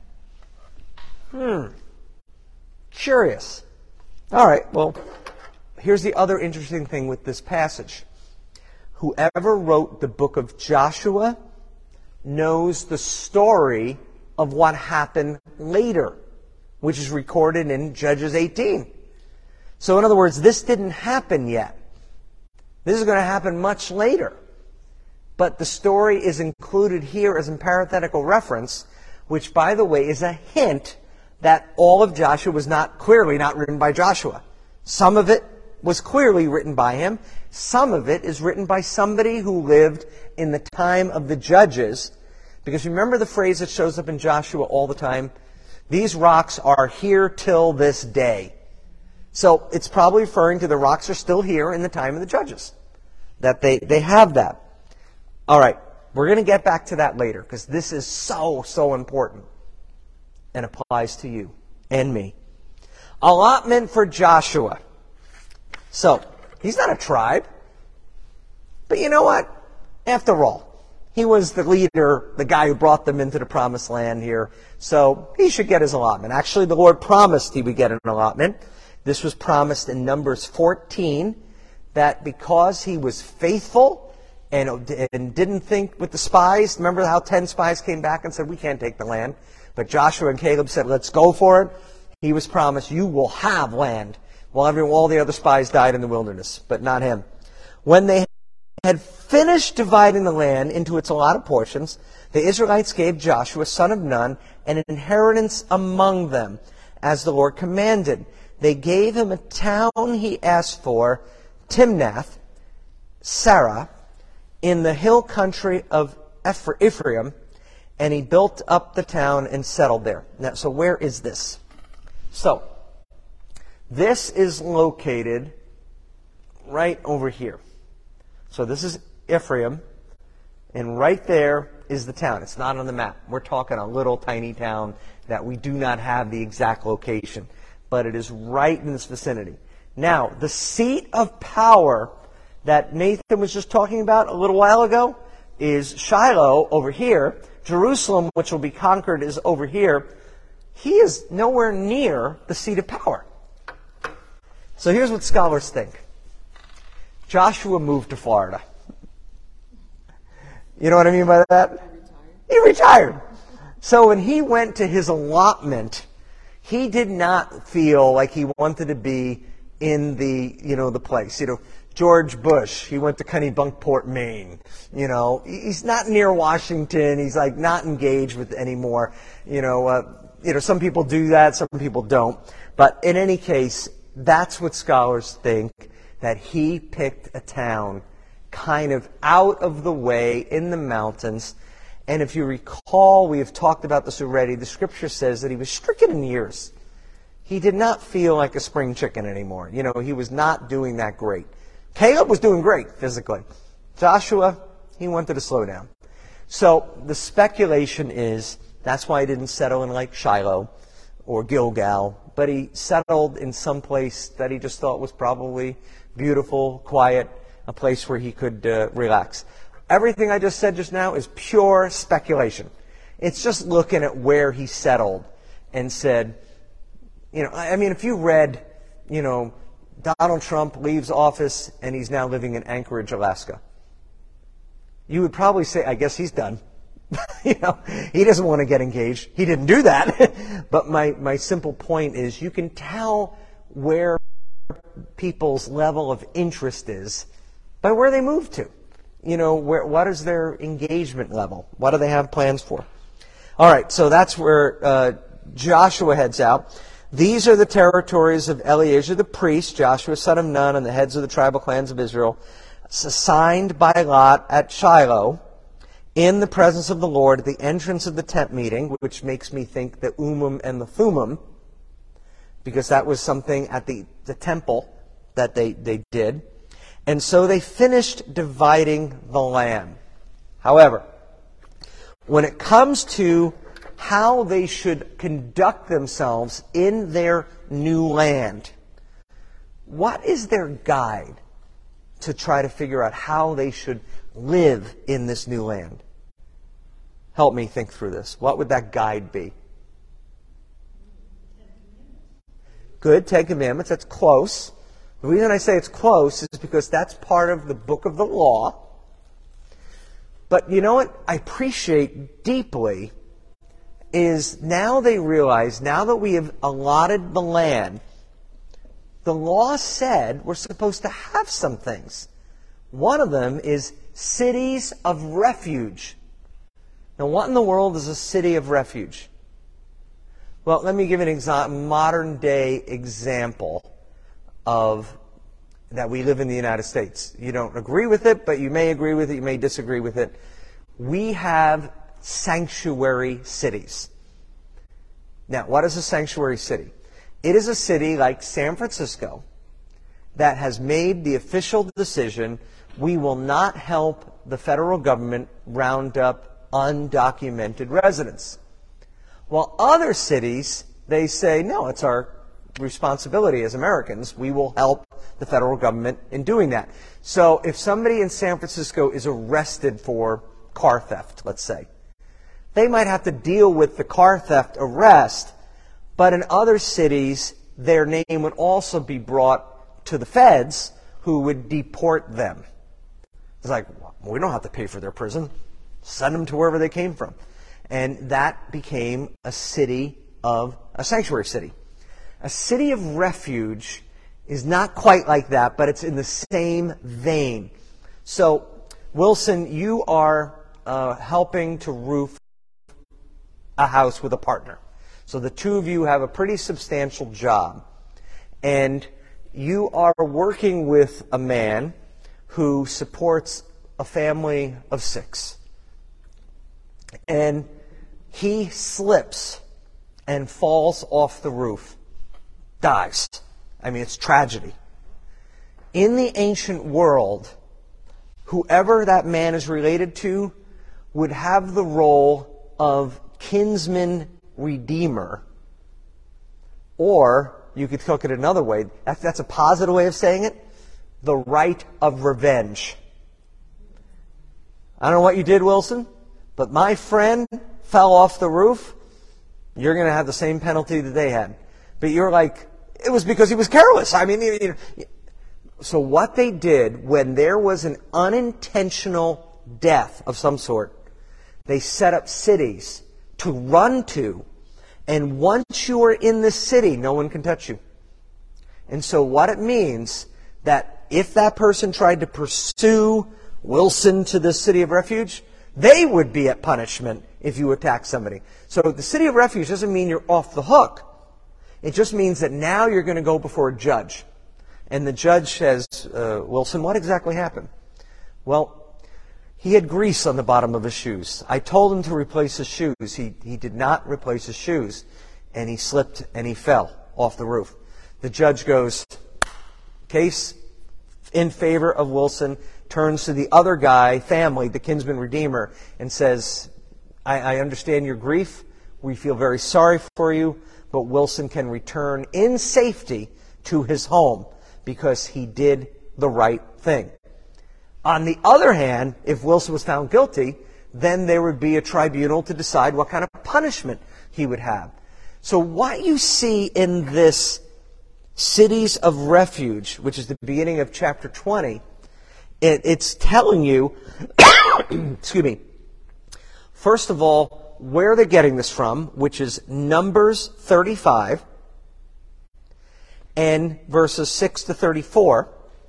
Curious. All right, well, here's the other interesting thing with this passage. Whoever wrote the book of Joshua knows the story of what happened later, which is recorded in Judges 18. So in other words, this didn't happen yet. This is going to happen much later. But the story is included here as a parenthetical reference, which, by the way, is a hint that all of Joshua was clearly not written by Joshua. Some of it was clearly written by him. Some of it is written by somebody who lived in the time of the Judges. Because remember the phrase that shows up in Joshua all the time? These rocks are here till this day. So it's probably referring to the rocks are still here in the time of the Judges. That they have that. All right, we're going to get back to that later because this is so important and applies to you and me. Allotment for Joshua. So, he's not a tribe. But you know what? After all, he was the leader, the guy who brought them into the promised land here. So, he should get his allotment. Actually, the Lord promised he would get an allotment. This was promised in Numbers 14, that because he was faithful and didn't think with the spies. Remember how 10 spies came back and said, we can't take the land. But Joshua and Caleb said, let's go for it. He was promised, you will have land. While all the other spies died in the wilderness, but not him. When they had finished dividing the land into its allotted portions, the Israelites gave Joshua, son of Nun, an inheritance among them, as the Lord commanded. They gave him a town he asked for, Timnath, Sarah, in the hill country of Ephraim, and he built up the town and settled there. Now, so where is this? So, this is located right over here. So this is Ephraim, and right there is the town. It's not on the map. We're talking a little tiny town that we do not have the exact location, but it is right in this vicinity. Now, the seat of power that Nathan was just talking about a little while ago is Shiloh over here. Jerusalem, which will be conquered, is over here. He is nowhere near the seat of power. So here's what scholars think. Joshua moved to Florida. You know what I mean by that? He retired. So when he went to his allotment, he did not feel like he wanted to be in the place. George Bush, he went to Kennebunkport, Maine. He's not near Washington. He's like not engaged with anymore. Some people do that, some people don't. But in any case, that's what scholars think, that he picked a town kind of out of the way in the mountains. And if you recall, we have talked about this already, the scripture says that he was stricken in years. He did not feel like a spring chicken anymore. He was not doing that great. Caleb was doing great physically. Joshua, he wanted to slow down. So the speculation is that's why he didn't settle in like Shiloh or Gilgal, but he settled in some place that he just thought was probably beautiful, quiet, a place where he could relax. Everything I just said just now is pure speculation. It's just looking at where he settled and said, if you read, Donald Trump leaves office and he's now living in Anchorage, Alaska, you would probably say, I guess he's done. He doesn't want to get engaged. He didn't do that. But my simple point is you can tell where people's level of interest is by where they move to. What is their engagement level? What do they have plans for? All right, so that's where Joshua heads out. These are the territories of Eleazar the priest, Joshua son of Nun, and the heads of the tribal clans of Israel, assigned by lot at Shiloh, in the presence of the Lord at the entrance of the tent meeting, which makes me think the Urim and the Thummim, because that was something at the temple that they did. And so they finished dividing the land. However, when it comes to how they should conduct themselves in their new land, what is their guide to try to figure out how they should live in this new land? Help me think through this. What would that guide be? Good, Ten Commandments. That's close. The reason I say it's close is because that's part of the book of the law. But you know what I appreciate deeply is now they realize, now that we have allotted the land, the law said we're supposed to have some things. One of them is cities of refuge. Now, what in the world is a city of refuge? Well, let me give an modern-day example of that we live in the United States. You don't agree with it, but you may agree with it, you may disagree with it. We have sanctuary cities. Now, what is a sanctuary city? It is a city like San Francisco that has made the official decision we will not help the federal government round up undocumented residents. While other cities, they say, no, it's our responsibility as Americans. We will help the federal government in doing that. So if somebody in San Francisco is arrested for car theft, let's say, they might have to deal with the car theft arrest, but in other cities, their name would also be brought to the feds who would deport them. It's like, well, we don't have to pay for their prison. Send them to wherever they came from. And that became a sanctuary city. A city of refuge is not quite like that, but it's in the same vein. So, Wilson, you are helping to roof a house with a partner. So the two of you have a pretty substantial job. And you are working with a man who supports a family of 6. And he slips and falls off the roof. Dies. I mean, it's tragedy. In the ancient world, whoever that man is related to would have the role of kinsman redeemer. Or, you could look at it another way. That's a positive way of saying it. The right of revenge. I don't know what you did, Wilson, but my friend fell off the roof. You're going to have the same penalty that they had. But you're like, it was because he was careless. I mean, so what they did when there was an unintentional death of some sort, they set up cities to run to. And once you are in the city, no one can touch you. And so what it means that if that person tried to pursue Wilson to the city of refuge, they would be at punishment if you attack somebody. So the city of refuge doesn't mean you're off the hook. It just means that now you're going to go before a judge. And the judge says, Wilson, what exactly happened? Well, he had grease on the bottom of his shoes. I told him to replace his shoes. He did not replace his shoes. And he slipped and he fell off the roof. The judge goes, case in favor of Wilson, turns to the other guy, family, the kinsman redeemer, and says, I understand your grief. We feel very sorry for you, but Wilson can return in safety to his home because he did the right thing. On the other hand, if Wilson was found guilty, then there would be a tribunal to decide what kind of punishment he would have. So what you see in this cities of refuge, which is the beginning of chapter 20, it's telling you, excuse me, first of all, where they're getting this from, which is Numbers 35 and verses 6 to 34,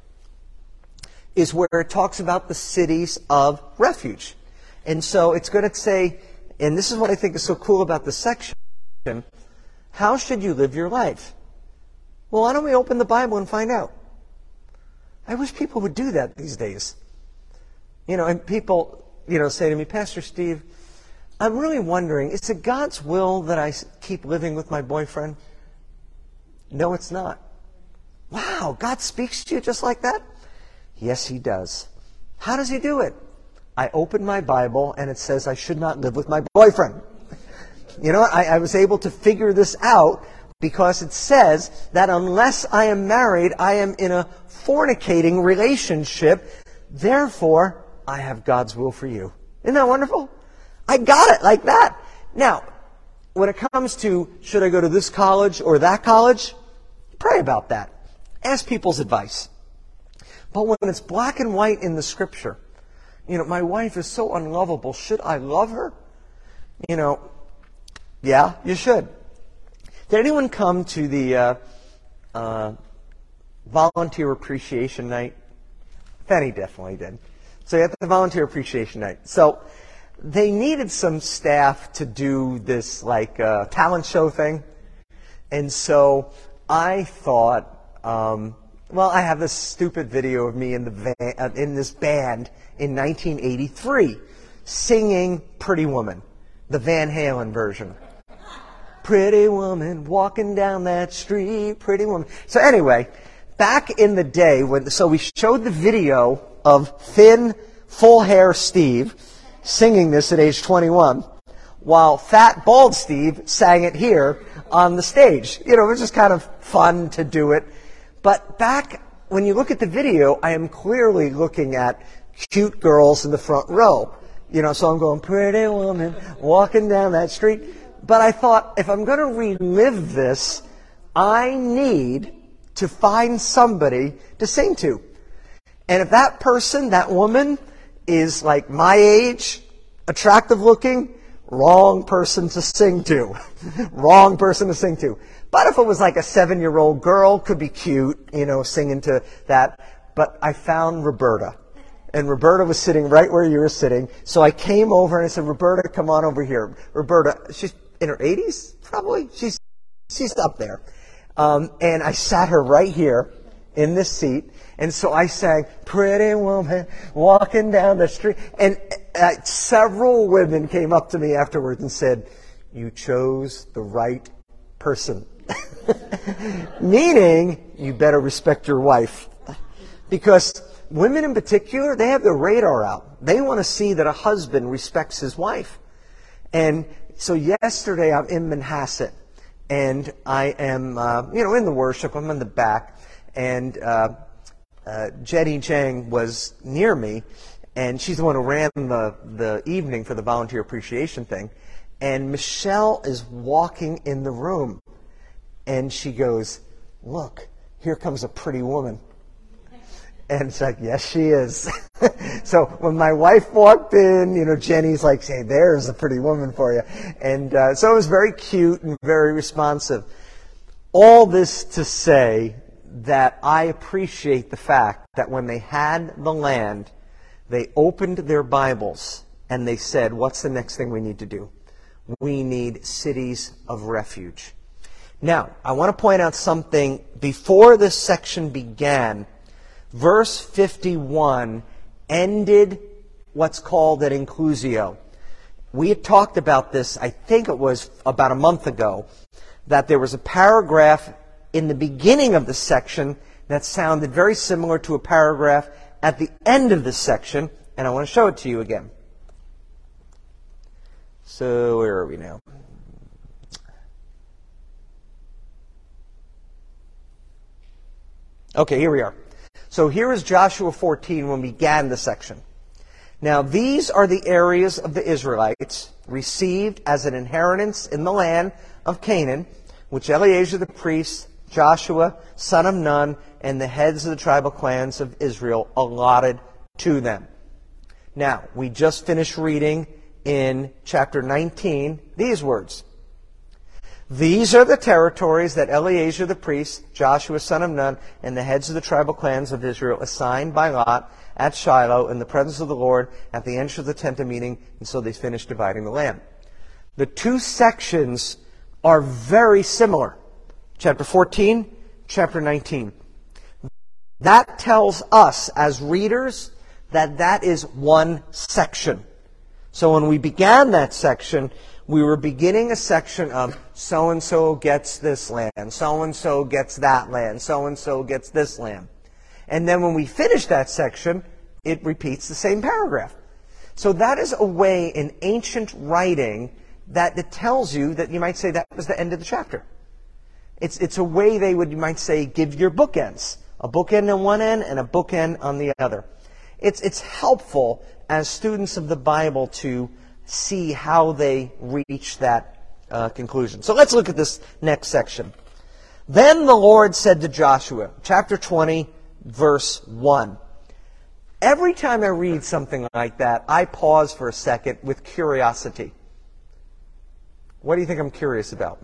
is where it talks about the cities of refuge. And so it's going to say, and this is what I think is so cool about this section, how should you live your life? Well, why don't we open the Bible and find out? I wish people would do that these days. And people, say to me, Pastor Steve, I'm really wondering, is it God's will that I keep living with my boyfriend? No, it's not. Wow, God speaks to you just like that? Yes, He does. How does He do it? I open my Bible and it says I should not live with my boyfriend. I was able to figure this out because it says that unless I am married, I am in a fornicating relationship. Therefore, I have God's will for you. Isn't that wonderful? I got it like that. Now, when it comes to should I go to this college or that college, pray about that. Ask people's advice. But when it's black and white in the Scripture, my wife is so unlovable. Should I love her? Yeah, you should. Did anyone come to the volunteer appreciation night? Fanny definitely did. So you had the volunteer appreciation night. So they needed some staff to do this talent show thing. And so I thought, I have this stupid video of me in this band in 1983 singing Pretty Woman, the Van Halen version. Pretty woman walking down that street, pretty woman. So anyway, back in the day, we showed the video of thin, full hair Steve singing this at age 21, while fat, bald Steve sang it here on the stage. It was just kind of fun to do it. But back, when you look at the video, I am clearly looking at cute girls in the front row. So I'm going, pretty woman walking down that street. But I thought, if I'm going to relive this, I need to find somebody to sing to. And if that person, that woman, is like my age, attractive looking, wrong person to sing to. Wrong person to sing to. But if it was like a 7-year-old girl, could be cute, singing to that. But I found Roberta. And Roberta was sitting right where you were sitting. So I came over and I said, Roberta, come on over here. Roberta, she's in her 80s, probably. She's up there. And I sat her right here. in this seat. And so I sang, "Pretty woman walking down the street." And several women came up to me afterwards and said, "You chose the right person." Meaning, you better respect your wife. Because women in particular, they have their radar out. They want to see that a husband respects his wife. And so yesterday I'm in Manhasset, and I am, in the worship. I'm in the back, and Jenny Jang was near me, and she's the one who ran the evening for the volunteer appreciation thing. And Michelle is walking in the room, and she goes, "Look, here comes a pretty woman." And it's like, yes, she is. So when my wife walked in, Jenny's like, "Hey, there's a pretty woman for you." And so it was very cute and very responsive. All this to say that I appreciate the fact that when they had the land, they opened their Bibles and they said, what's the next thing we need to do? We need cities of refuge. Now, I want to point out something. Before this section began, verse 51 ended what's called an inclusio. We had talked about this, I think it was about a month ago, that there was a paragraph in the beginning of the section that sounded very similar to a paragraph at the end of this section, and I want to show it to you again. So, where are we now? Okay, here we are. So here is Joshua 14 when we began the section. Now these are the areas of the Israelites received as an inheritance in the land of Canaan, which Eleazar the priest, Joshua, son of Nun, and the heads of the tribal clans of Israel allotted to them. Now, we just finished reading in chapter 19 these words. These are the territories that Eleazar the priest, Joshua son of Nun, and the heads of the tribal clans of Israel assigned by lot at Shiloh in the presence of the Lord at the entrance of the tent of meeting, and so they finished dividing the land. The two sections are very similar. Chapter 14, chapter 19. That tells us as readers that that is one section. So when we began that section, we were beginning a section of so-and-so gets this land, so-and-so gets that land, so-and-so gets this land. And then when we finish that section, it repeats the same paragraph. So that is a way in ancient writing that it tells you that you might say that was the end of the chapter. It's a way they would, you might say, give your bookends. A bookend on one end and a bookend on the other. It's helpful as students of the Bible to see how they reach that conclusion. So let's look at this next section. Then the Lord said to Joshua, chapter 20, verse 1. Every time I read something like that, I pause for a second with curiosity. What do you think I'm curious about?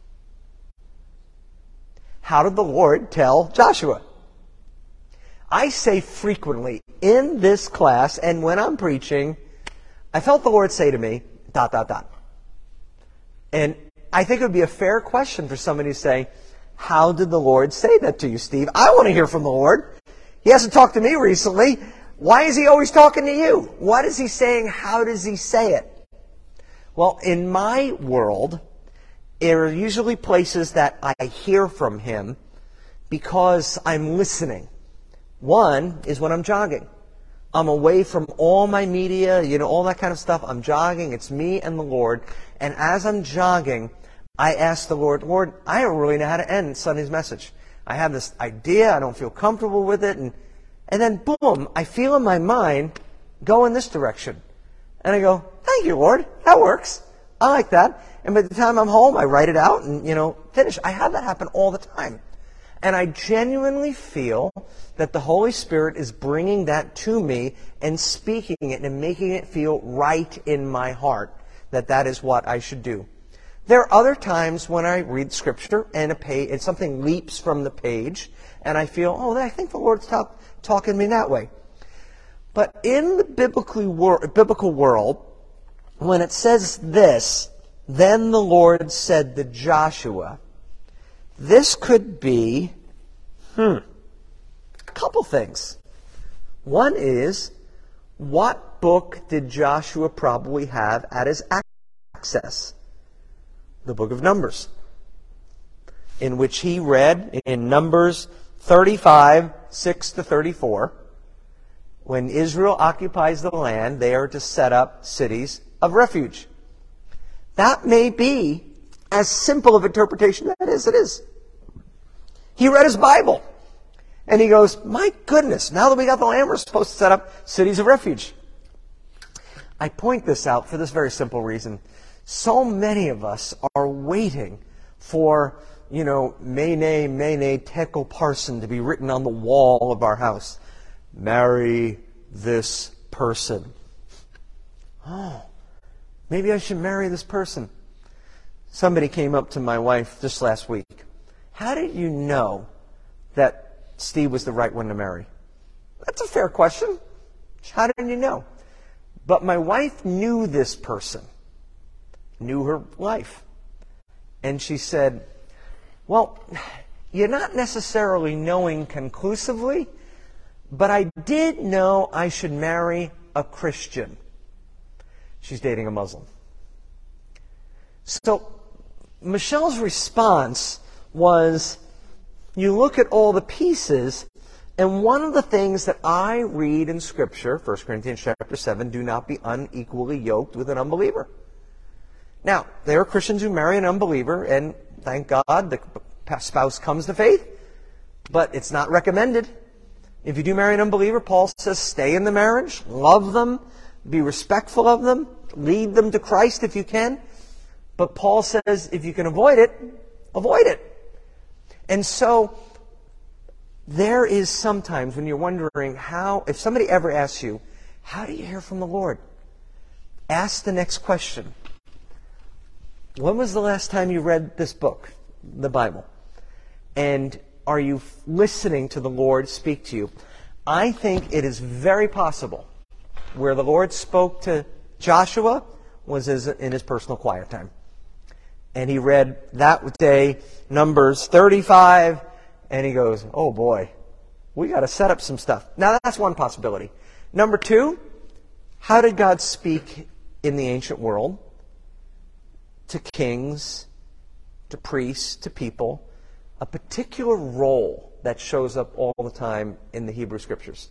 How did the Lord tell Joshua? I say frequently in this class and when I'm preaching, I felt the Lord say to me, ... And I think it would be a fair question for somebody to say, how did the Lord say that to you, Steve? I want to hear from the Lord. He hasn't talked to me recently. Why is he always talking to you? What is he saying? How does he say it? Well, in my world, there are usually places that I hear from him because I'm listening. One is when I'm jogging. I'm away from all my media, all that kind of stuff. I'm jogging. It's me and the Lord. And as I'm jogging, I ask the Lord, Lord, I don't really know how to end Sunday's message. I have this idea. I don't feel comfortable with it. And then, boom, I feel in my mind, go in this direction. And I go, thank you, Lord. That works. I like that. And by the time I'm home, I write it out and, finish. I have that happen all the time. And I genuinely feel that the Holy Spirit is bringing that to me and speaking it and making it feel right in my heart that is what I should do. There are other times when I read Scripture and something leaps from the page and I feel, I think the Lord's talking to me that way. But in the biblical world, when it says this, then the Lord said to Joshua, this could be, couple things. One is, what book did Joshua probably have at his access? The book of Numbers, in which he read in Numbers 35, 6 to 34, when Israel occupies the land, they are to set up cities of refuge. That may be as simple of interpretation as it is. He read his Bible, and he goes, my goodness, now that we got the land, we're supposed to set up cities of refuge. I point this out for this very simple reason. So many of us are waiting for, Mene, Mene, Tekel Parson to be written on the wall of our house. Marry this person. Oh, maybe I should marry this person. Somebody came up to my wife just last week. How did you know that Steve was the right one to marry? That's a fair question. How did you know? But my wife knew this person, knew her life. And she said, well, you're not necessarily knowing conclusively, but I did know I should marry a Christian. She's dating a Muslim. So Michelle's response was, you look at all the pieces, and one of the things that I read in Scripture, 1 Corinthians chapter 7, do not be unequally yoked with an unbeliever. Now, there are Christians who marry an unbeliever, and thank God the spouse comes to faith, but it's not recommended. If you do marry an unbeliever, Paul says stay in the marriage, love them, be respectful of them, lead them to Christ if you can. But Paul says if you can avoid it, avoid it. And so there is sometimes when you're wondering how, if somebody ever asks you, how do you hear from the Lord? Ask the next question. When was the last time you read this book, the Bible? And are you listening to the Lord speak to you? I think it is very possible where the Lord spoke to Joshua was in his personal quiet time. And he read that day Numbers 35, and he goes, oh boy, we got to set up some stuff. Now that's one possibility. Number two, how did God speak in the ancient world? To kings, to priests, to people, a particular role that shows up all the time in the Hebrew Scriptures.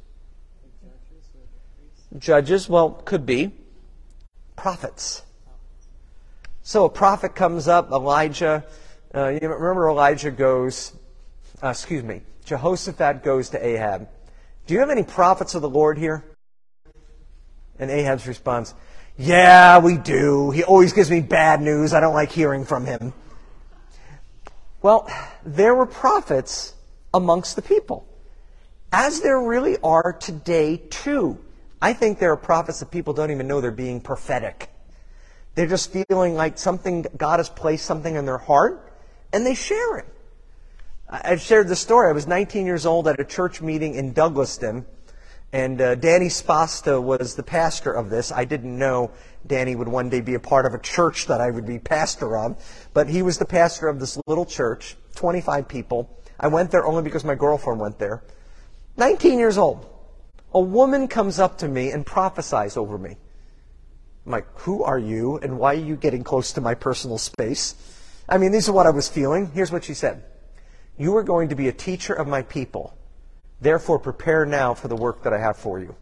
Judges, well, could be. Prophets. So a prophet comes up, Elijah. You remember Elijah goes, Jehoshaphat goes to Ahab. Do you have any prophets of the Lord here? And Ahab's response, yeah, we do. He always gives me bad news. I don't like hearing from him. Well, there were prophets amongst the people, as there really are today too. I think there are prophets that people don't even know they're being prophetic. They're just feeling like God has placed something in their heart, and they share it. I've shared this story. I was 19 years old at a church meeting in Douglaston, and Danny Spasta was the pastor of this. I didn't know Danny would one day be a part of a church that I would be pastor of, but he was the pastor of this little church, 25 people. I went there only because my girlfriend went there. 19 years old. A woman comes up to me and prophesies over me. I'm like, who are you, and why are you getting close to my personal space? I mean, these are what I was feeling. Here's what she said. You are going to be a teacher of my people. Therefore, prepare now for the work that I have for you.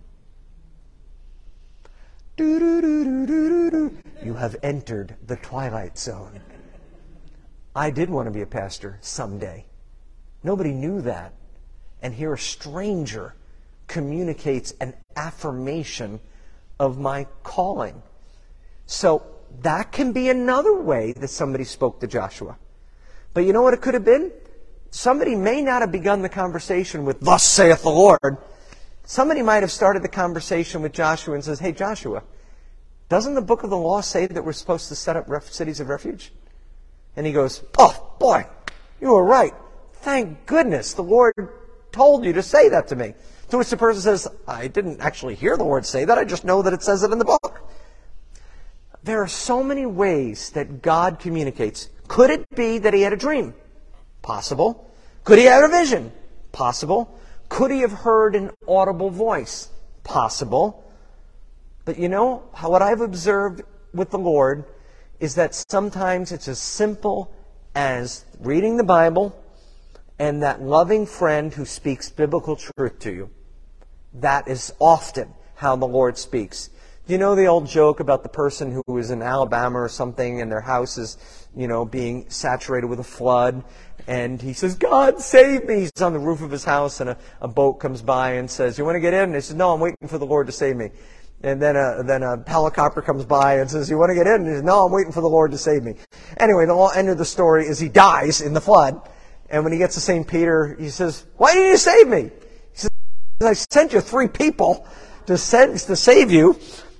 You have entered the twilight zone. I did want to be a pastor someday. Nobody knew that. And here a stranger communicates an affirmation of my calling. So that can be another way that somebody spoke to Joshua. But you know what it could have been? Somebody may not have begun the conversation with, thus saith the Lord. Somebody might have started the conversation with Joshua and says, hey, Joshua, doesn't the book of the law say that we're supposed to set up cities of refuge? And he goes, oh, boy, you were right. Thank goodness the Lord told you to say that to me. To which the person says, I didn't actually hear the Lord say that. I just know that it says it in the book. There are so many ways that God communicates. Could it be that he had a dream? Possible. Could he have a vision? Possible. Could he have heard an audible voice? Possible. But you know, what I've observed with the Lord is that sometimes it's as simple as reading the Bible and that loving friend who speaks biblical truth to you. That is often how the Lord speaks. Do you know the old joke about the person who is in Alabama or something and their house is, being saturated with a flood, and he says, "God, save me." He's on the roof of his house and a boat comes by and says, "You want to get in?" And he says, "No, I'm waiting for the Lord to save me." And then a helicopter comes by and says, "You want to get in?" And he says, "No, I'm waiting for the Lord to save me." Anyway, the end of the story is he dies in the flood. And when he gets to St. Peter, he says, "Why didn't you save me?" He says, "I sent you 3 people to save you."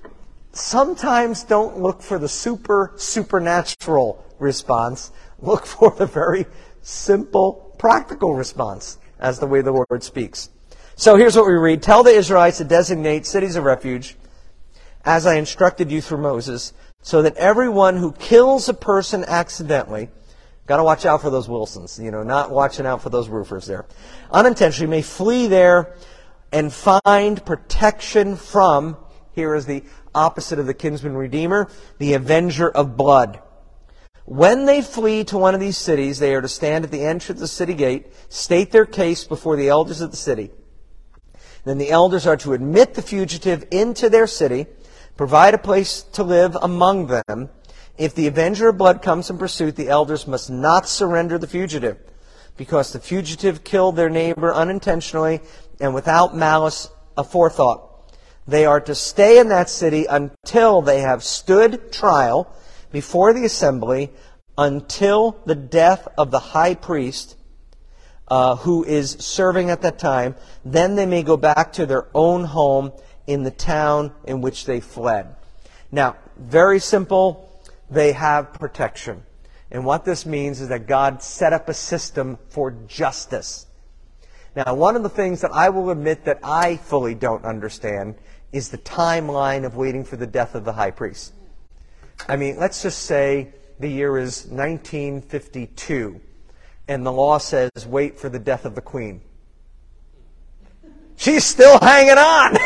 Sometimes don't look for the supernatural response. Look for the very simple, practical response as the way the Lord speaks. So here's what we read. "Tell the Israelites to designate cities of refuge, as I instructed you through Moses, so that everyone who kills a person accidentally," got to watch out for those Wilsons, not watching out for those roofers there, "unintentionally may flee there and find protection from," here is the opposite of the kinsman redeemer, "the avenger of blood. When they flee to one of these cities, they are to stand at the entrance of the city gate, state their case before the elders of the city. Then the elders are to admit the fugitive into their city, provide a place to live among them. If the avenger of blood comes in pursuit, the elders must not surrender the fugitive, because the fugitive killed their neighbor unintentionally and without malice aforethought. They are to stay in that city until they have stood trial before the assembly, until the death of the high priest who is serving at that time. Then they may go back to their own home in the town in which they fled." Now, very simple, they have protection. And what this means is that God set up a system for justice. Now, one of the things that I will admit that I fully don't understand is the timeline of waiting for the death of the high priest. I mean, let's just say the year is 1952, and the law says wait for the death of the Queen. She's still hanging on!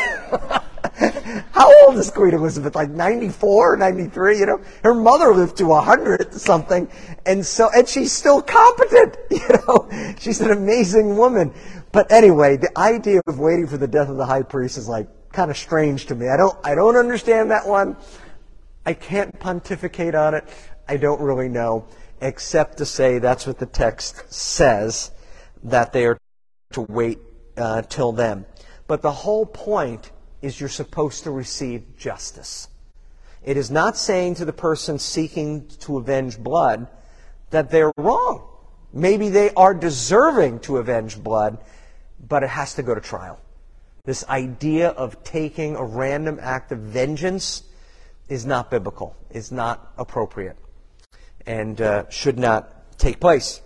How old is Queen Elizabeth? Like 94, 93, Her mother lived to 100 something, and she's still competent, She's an amazing woman. But anyway, the idea of waiting for the death of the high priest is kind of strange to me. I don't understand that one. I can't pontificate on it. I don't really know, except to say that's what the text says, that they are to wait till then. But the whole point is you're supposed to receive justice. It is not saying to the person seeking to avenge blood that they're wrong. Maybe they are deserving to avenge blood, but it has to go to trial. This idea of taking a random act of vengeance is not biblical, is not appropriate, and should not take place.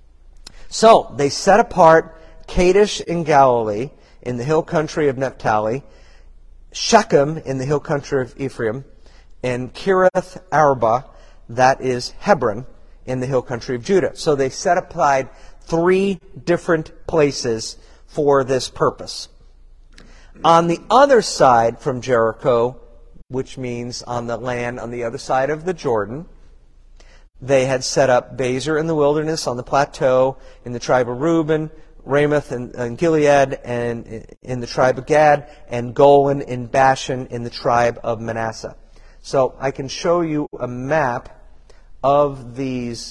So, they set apart Kadesh in Galilee, in the hill country of Naphtali, Shechem in the hill country of Ephraim, and Kiriath Arba, that is Hebron, in the hill country of Judah. So they set aside 3 different places for this purpose. On the other side from Jericho, which means on the land on the other side of the Jordan, they had set up Bezer in the wilderness on the plateau in the tribe of Reuben, Ramoth in Gilead and in the tribe of Gad, and Golan in Bashan in the tribe of Manasseh. So I can show you a map of these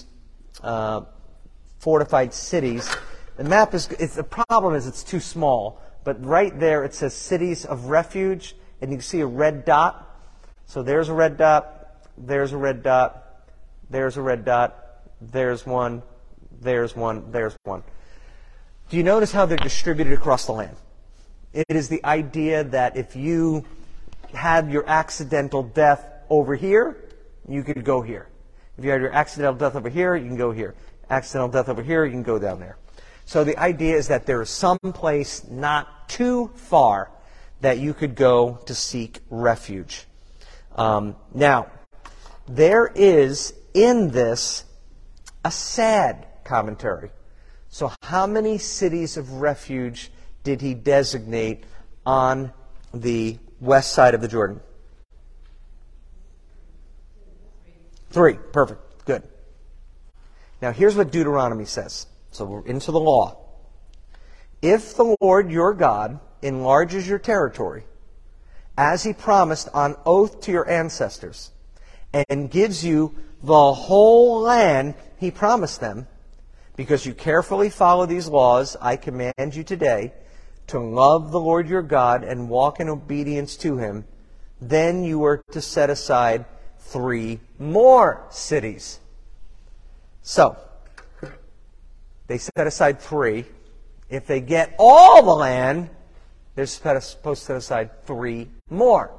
fortified cities. The map the problem is it's too small, but right there it says cities of refuge, and you can see a red dot. So there's a red dot, there's a red dot, there's a red dot, there's one, there's one, there's one. Do you notice how they're distributed across the land? It is the idea that if you had your accidental death over here, you could go here. If you had your accidental death over here, you can go here. Accidental death over here, you can go down there. So the idea is that there is some place not too far that you could go to seek refuge. Now, there is in this a sad commentary. So how many cities of refuge did he designate on the west side of the Jordan? 3. Perfect. Good. Now here's what Deuteronomy says. So we're into the law. If the Lord your God enlarges your territory, as he promised on oath to your ancestors, and gives you the whole land he promised them, because you carefully follow these laws I command you today, to love the Lord your God and walk in obedience to him, then you are to set aside 3 more cities. So, they set aside 3. If they get all the land, they're supposed to set aside 3 more.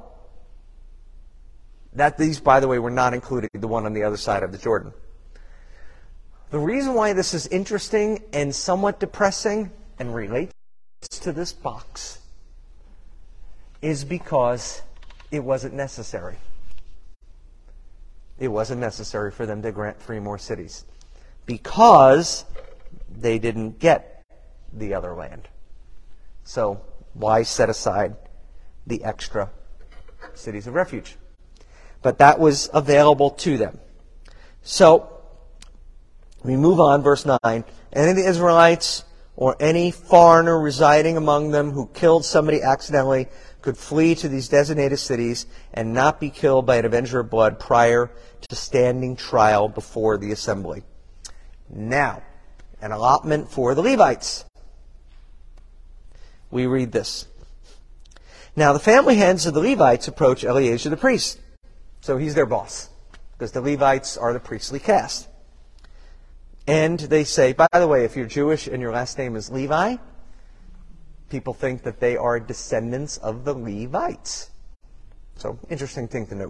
These, by the way, were not included, the one on the other side of the Jordan. The reason why this is interesting and somewhat depressing and relates to this box is because it wasn't necessary. It wasn't necessary for them to grant 3 more cities because they didn't get the other land. So why set aside the extra cities of refuge? But that was available to them. So we move on, verse 9. Any of the Israelites or any foreigner residing among them who killed somebody accidentally could flee to these designated cities and not be killed by an avenger of blood prior to standing trial before the assembly. Now, an allotment for the Levites. We read this. Now the family heads of the Levites approach Eleazar the priest. So he's their boss, because the Levites are the priestly caste. And they say, by the way, if you're Jewish and your last name is Levi, people think that they are descendants of the Levites. So, interesting thing to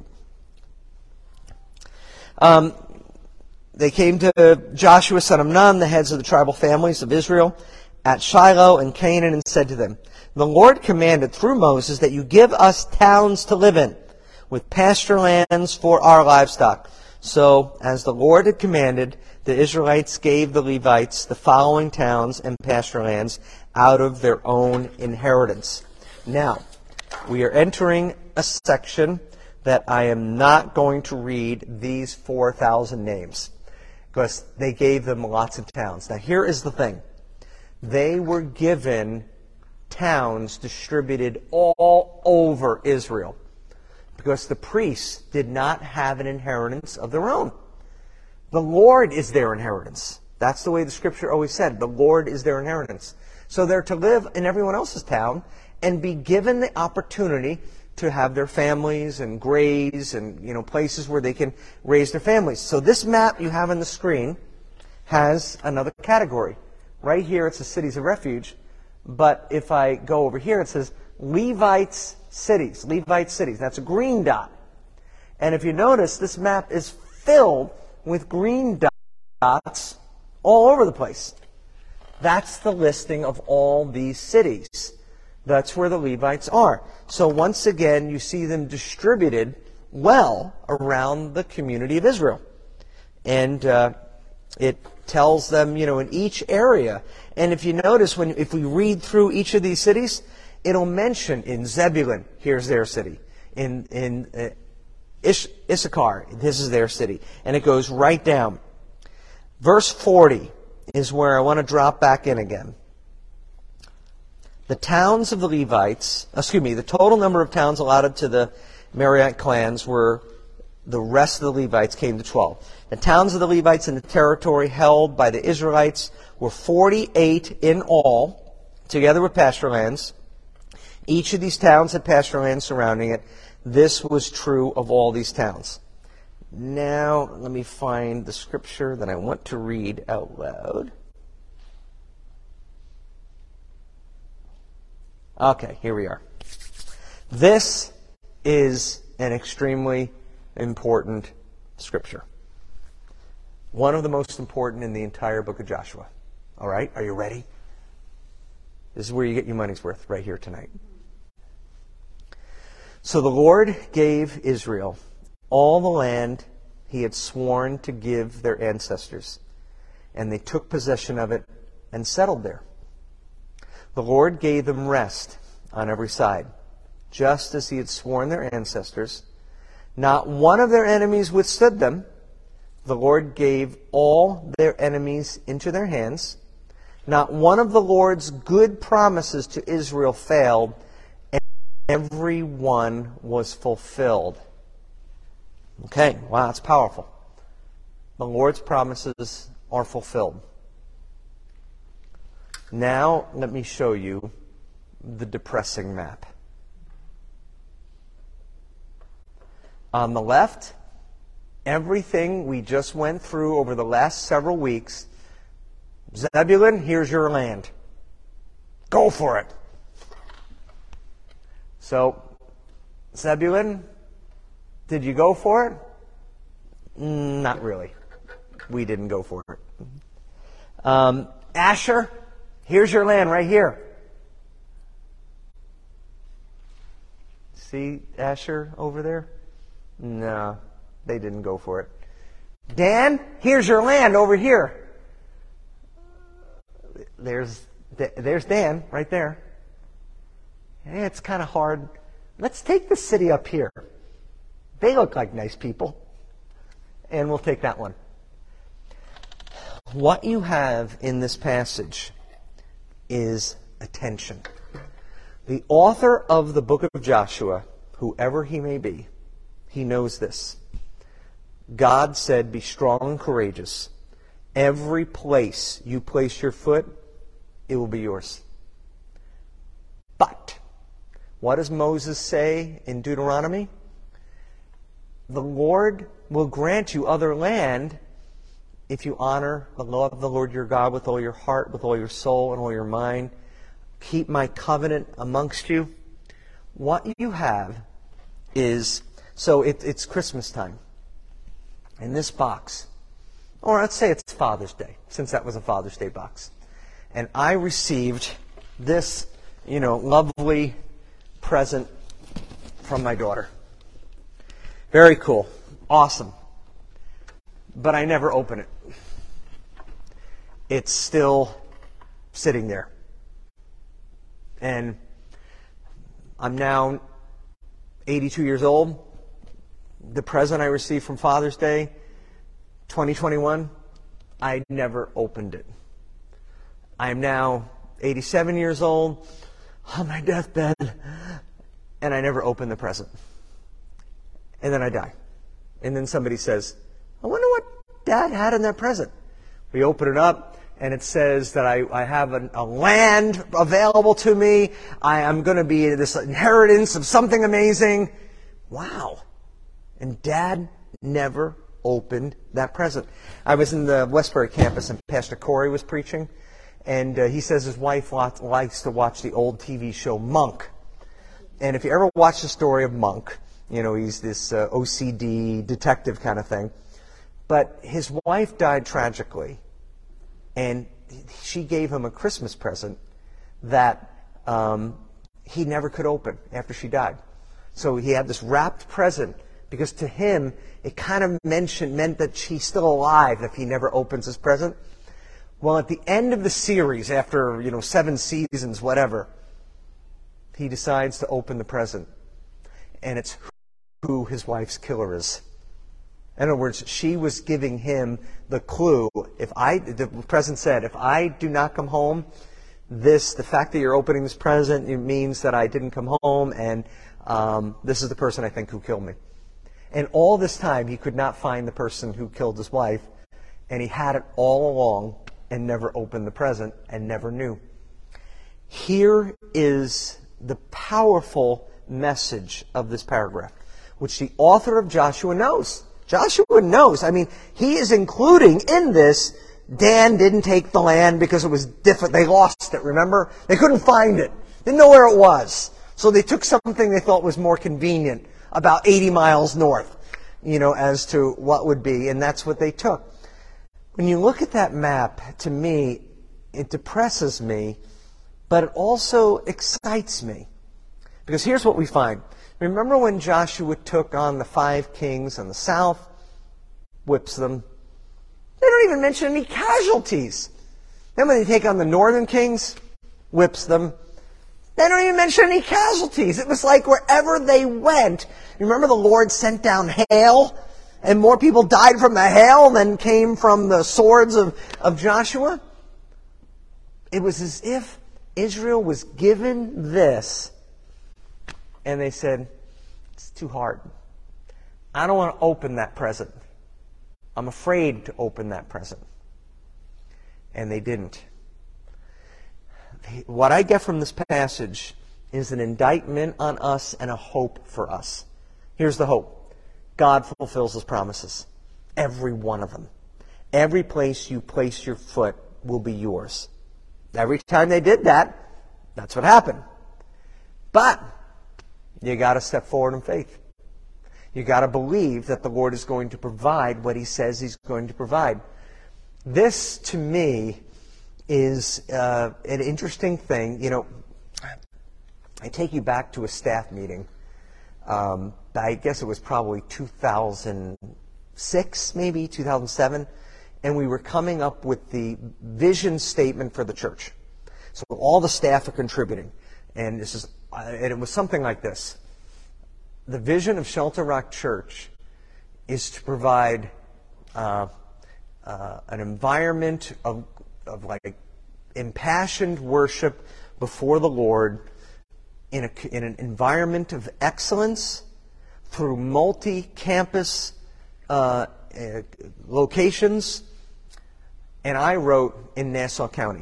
note. They came to Joshua, son of Nun, the heads of the tribal families of Israel, at Shiloh and Canaan, and said to them, the Lord commanded through Moses that you give us towns to live in, with pasture lands for our livestock. So, as the Lord had commanded, the Israelites gave the Levites the following towns and pasture lands out of their own inheritance. Now, we are entering a section that I am not going to read these 4,000 names, because they gave them lots of towns. Now, here is the thing. They were given towns distributed all over Israel, because the priests did not have an inheritance of their own. The Lord is their inheritance. That's the way the Scripture always said. The Lord is their inheritance. So they're to live in everyone else's town and be given the opportunity to have their families and graze and places where they can raise their families. So this map you have on the screen has another category. Right here it says cities of refuge, but if I go over here it says Levites cities. Levite cities. That's a green dot. And if you notice, this map is filled with green dots all over the place. That's the listing of all these cities. That's where the Levites are. So once again, you see them distributed well around the community of Israel. And it tells them, in each area. And if you notice, if we read through each of these cities, it'll mention in Zebulun, here's their city. In Issachar, this is their city. And it goes right down. Verse 40 is where I want to drop back in again. The towns of the Levites, the total number of towns allotted to the Merarite clans were, the rest of the Levites came to 12. The towns of the Levites in the territory held by the Israelites were 48 in all, together with pasture lands. Each of these towns had pasture land surrounding it. This was true of all these towns. Now, let me find the scripture that I want to read out loud. Okay, here we are. This is an extremely important scripture. One of the most important in the entire book of Joshua. All right, are you ready? This is where you get your money's worth, right here tonight. So the Lord gave Israel all the land he had sworn to give their ancestors, and they took possession of it and settled there. The Lord gave them rest on every side, just as He had sworn their ancestors. Not one of their enemies withstood them. The Lord gave all their enemies into their hands. Not one of the Lord's good promises to Israel failed, and every one was fulfilled. Okay, wow, that's powerful. The Lord's promises are fulfilled. Now, let me show you the depressing map. On the left, everything we just went through over the last several weeks. Zebulun, here's your land. Go for it. So, Zebulun, did you go for it? Not really. We didn't go for it. Asher, here's your land right here. See Asher over there? No, they didn't go for it. Dan, here's your land over here. There's Dan right there. It's kind of hard. Let's take the city up here. They look like nice people. And we'll take that one. What you have in this passage is attention. The author of the book of Joshua, whoever he may be, he knows this. God said, be strong and courageous. Every place you place your foot, it will be yours. But, what does Moses say in Deuteronomy? The Lord will grant you other land if you honor the law of the Lord your God with all your heart, with all your soul, and all your mind. Keep my covenant amongst you. What you have is, so it's Christmas time. In this box, or let's say it's Father's Day, since that was a Father's Day box. And I received this, lovely present from my daughter. Very cool. Awesome. But I never open it. It's still sitting there. And I'm now 82 years old. The present I received from Father's Day, 2021, I never opened it. I am now 87 years old, on my deathbed, and I never opened the present. And then I die. And then somebody says, I wonder what Dad had in that present. We open it up, and it says that I have a land available to me. I am going to be this inheritance of something amazing. Wow. And Dad never opened that present. I was in the Westbury campus, and Pastor Corey was preaching. And he says his wife likes to watch the old TV show Monk. And if you ever watch the story of Monk, he's this OCD detective kind of thing. But his wife died tragically. And she gave him a Christmas present that he never could open after she died. So he had this wrapped present because to him, it kind of meant that she's still alive if he never opens his present. Well, at the end of the series, after 7 seasons, whatever, he decides to open the present. And it's who his wife's killer is. In other words, she was giving him the clue. The present said, if I do not come home, the fact that you're opening this present, it means that I didn't come home, and this is the person I think who killed me. And all this time, he could not find the person who killed his wife, and he had it all along and never opened the present and never knew. Here is the powerful message of this paragraph, which the author of Joshua knows. Joshua knows. I mean, he is including in this, Dan didn't take the land because it was different. They lost it, remember? They couldn't find it. Didn't know where it was. So they took something they thought was more convenient, about 80 miles north, as to what would be, and that's what they took. When you look at that map, to me, it depresses me, but it also excites me. Because here's what we find. Remember when Joshua took on the 5 kings in the south, whips them? They don't even mention any casualties. Then when they take on the northern kings, whips them. They don't even mention any casualties. It was like wherever they went, you remember the Lord sent down hail, and more people died from the hail than came from the swords of Joshua? It was as if Israel was given this, and they said, it's too hard. I don't want to open that present. I'm afraid to open that present. And they didn't. What I get from this passage is an indictment on us and a hope for us. Here's the hope. God fulfills His promises. Every one of them. Every place you place your foot will be yours. Every time they did that, that's what happened. But you got to step forward in faith. You got to believe that the Lord is going to provide what He says He's going to provide. This, to me, is an interesting thing. You know, I take you back to a staff meeting. I guess it was probably 2006, maybe 2007, and we were coming up with the vision statement for the church. So all the staff are contributing, and it was something like this: the vision of Shelter Rock Church is to provide an environment of like impassioned worship before the Lord in an environment of excellence through multi-campus locations. And I wrote in Nassau County.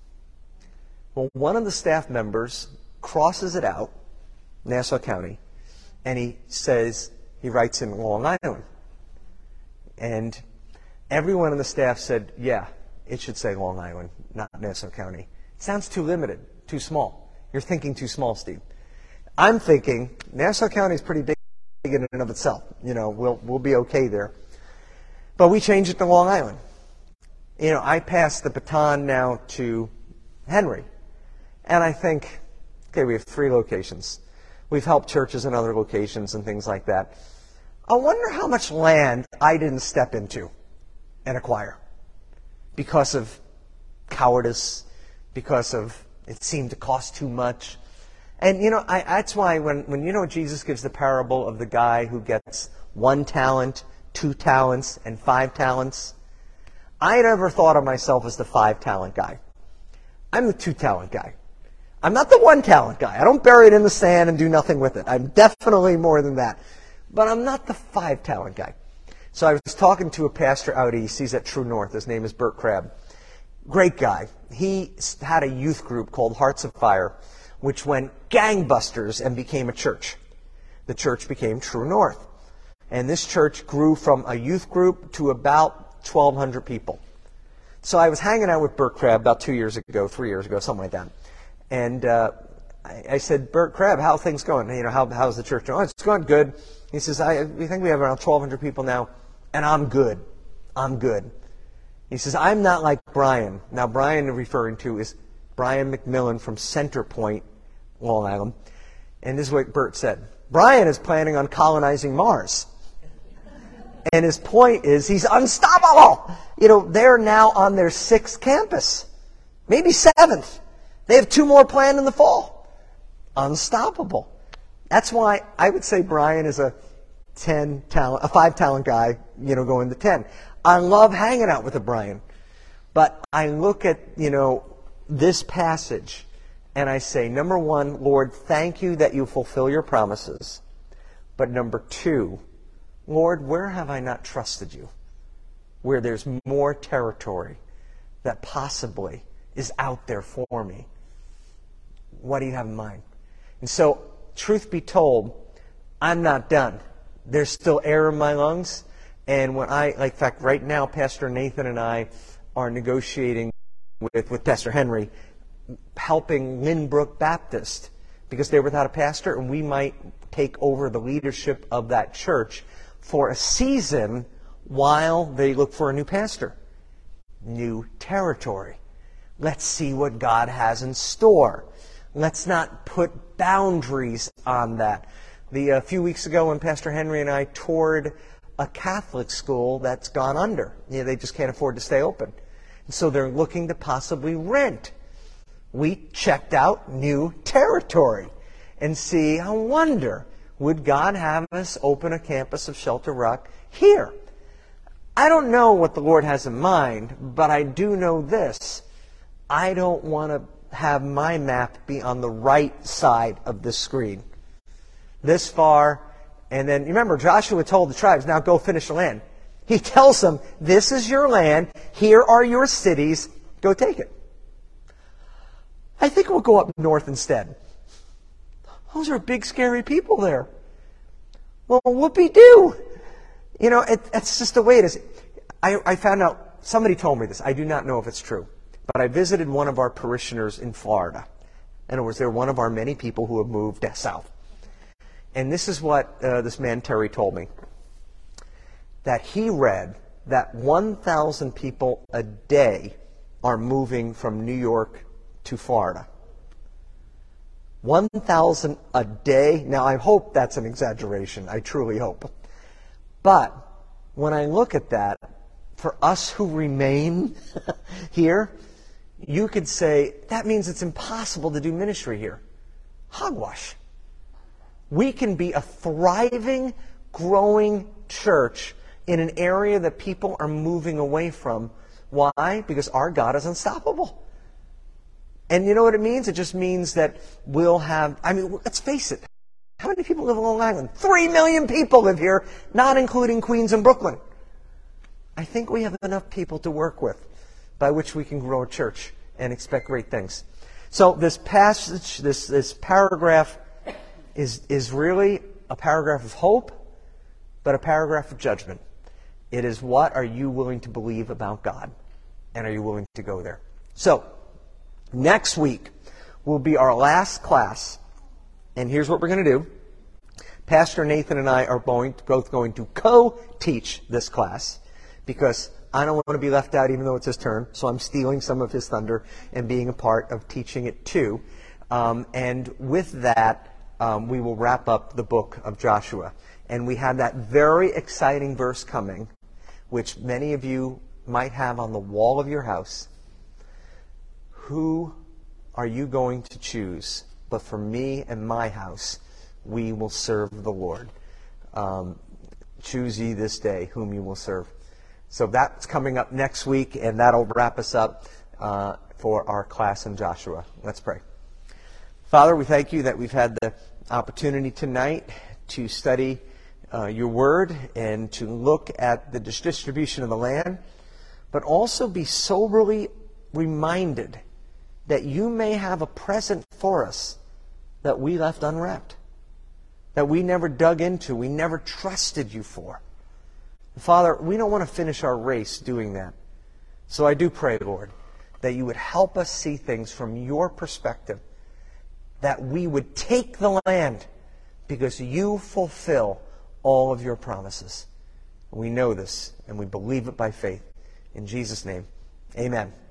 Well, one of the staff members crosses it out, Nassau County, and he writes in Long Island. And everyone on the staff said, yeah, it should say Long Island, not Nassau County. It sounds too limited, too small. You're thinking too small, Steve. I'm thinking Nassau County is pretty big in and of itself. You know, we'll be okay there. But we changed it to Long Island. You know, I pass the baton now to Henry. And I think, okay, we have 3 locations. We've helped churches in other locations and things like that. I wonder how much land I didn't step into and acquire because of cowardice, because of it seemed to cost too much. And, you know, that's why when you know Jesus gives the parable of the guy who gets 1 talent, 2 talents, and 5 talents, I never thought of myself as the 5-talent guy. I'm the 2-talent guy. I'm not the 1-talent guy. I don't bury it in the sand and do nothing with it. I'm definitely more than that. But I'm not the 5-talent guy. So I was talking to a pastor out east. He's at True North. His name is Bert Crabb. Great guy. He had a youth group called Hearts of Fire, which went gangbusters and became a church. The church became True North. And this church grew from a youth group to about 1,200 people. So I was hanging out with Bert Crabb about 3 years ago, something like that. And I said, Bert Crabb, how are things going? You know, how's the church going? Oh, it's going good. He says, we think we have around 1,200 people now, and I'm good. I'm good. He says, I'm not like Brian. Now, Brian referring to is Brian McMillan from Center Point, Long Island. And this is what Bert said. Brian is planning on colonizing Mars. And his point is he's unstoppable. You know, they're now on their 6th campus, maybe 7th. They have 2 more planned in the fall. Unstoppable. That's why I would say Brian is a 5-talent guy, you know, going to 10. I love hanging out with a Brian. But I look at, you know, this passage and I say, number 1, Lord, thank you that you fulfill your promises. But number 2, Lord, where have I not trusted you? Where there's more territory that possibly is out there for me. What do you have in mind? And so, truth be told, I'm not done. There's still air in my lungs. And when in fact, right now, Pastor Nathan and I are negotiating with Pastor Henry, helping Lynbrook Baptist, because they're without a pastor, and we might take over the leadership of that church for a season while they look for a new pastor. New territory. Let's see what God has in store. Let's not put boundaries on that. A few weeks ago when Pastor Henry and I toured a Catholic school that's gone under. You know, they just can't afford to stay open. And so they're looking to possibly rent. we checked out new territory and see, I wonder, would God have us open a campus of Shelter Rock here? I don't know what the Lord has in mind, but I do know this. I don't want to have my map be on the right side of the screen. This far, and then, remember, Joshua told the tribes, now go finish the land. He tells them, this is your land, here are your cities, go take it. I think we'll go up north instead. Those are big, scary people there. Well, whoopee-doo. You know, it's just the way it is. I found out, somebody told me this. I do not know if it's true. But I visited one of our parishioners in Florida. In other words, they're one of our many people who have moved south. And this is what this man Terry told me. That he read that 1,000 people a day are moving from New York to Florida. 1,000 a day. Now, I hope that's an exaggeration. I truly hope. But when I look at that, for us who remain here, you could say, that means it's impossible to do ministry here. Hogwash. We can be a thriving, growing church in an area that people are moving away from. Why? Because our God is unstoppable. And you know what it means? It just means that we'll have, I mean, let's face it. How many people live on Long Island? 3 million people live here, not including Queens and Brooklyn. I think we have enough people to work with by which we can grow a church and expect great things. So this passage, this paragraph is really a paragraph of hope, but a paragraph of judgment. It is, what are you willing to believe about God? And are you willing to go there? So, next week will be our last class. And here's what we're going to do. Pastor Nathan and I are both going to co-teach this class, because I don't want to be left out even though it's his turn. So I'm stealing some of his thunder and being a part of teaching it too. And with that, we will wrap up the book of Joshua. And we have that very exciting verse coming, which many of you might have on the wall of your house. Who are you going to choose? But for me and my house, we will serve the Lord. Choose ye this day whom you will serve. So that's coming up next week, and that'll wrap us up for our class in Joshua. Let's pray. Father, we thank you that we've had the opportunity tonight to study your word and to look at the distribution of the land, but also be soberly reminded that you may have a present for us that we left unwrapped, that we never dug into, we never trusted you for. Father, we don't want to finish our race doing that. So I do pray, Lord, that you would help us see things from your perspective, that we would take the land because you fulfill all of your promises. We know this, and we believe it by faith. In Jesus' name, amen.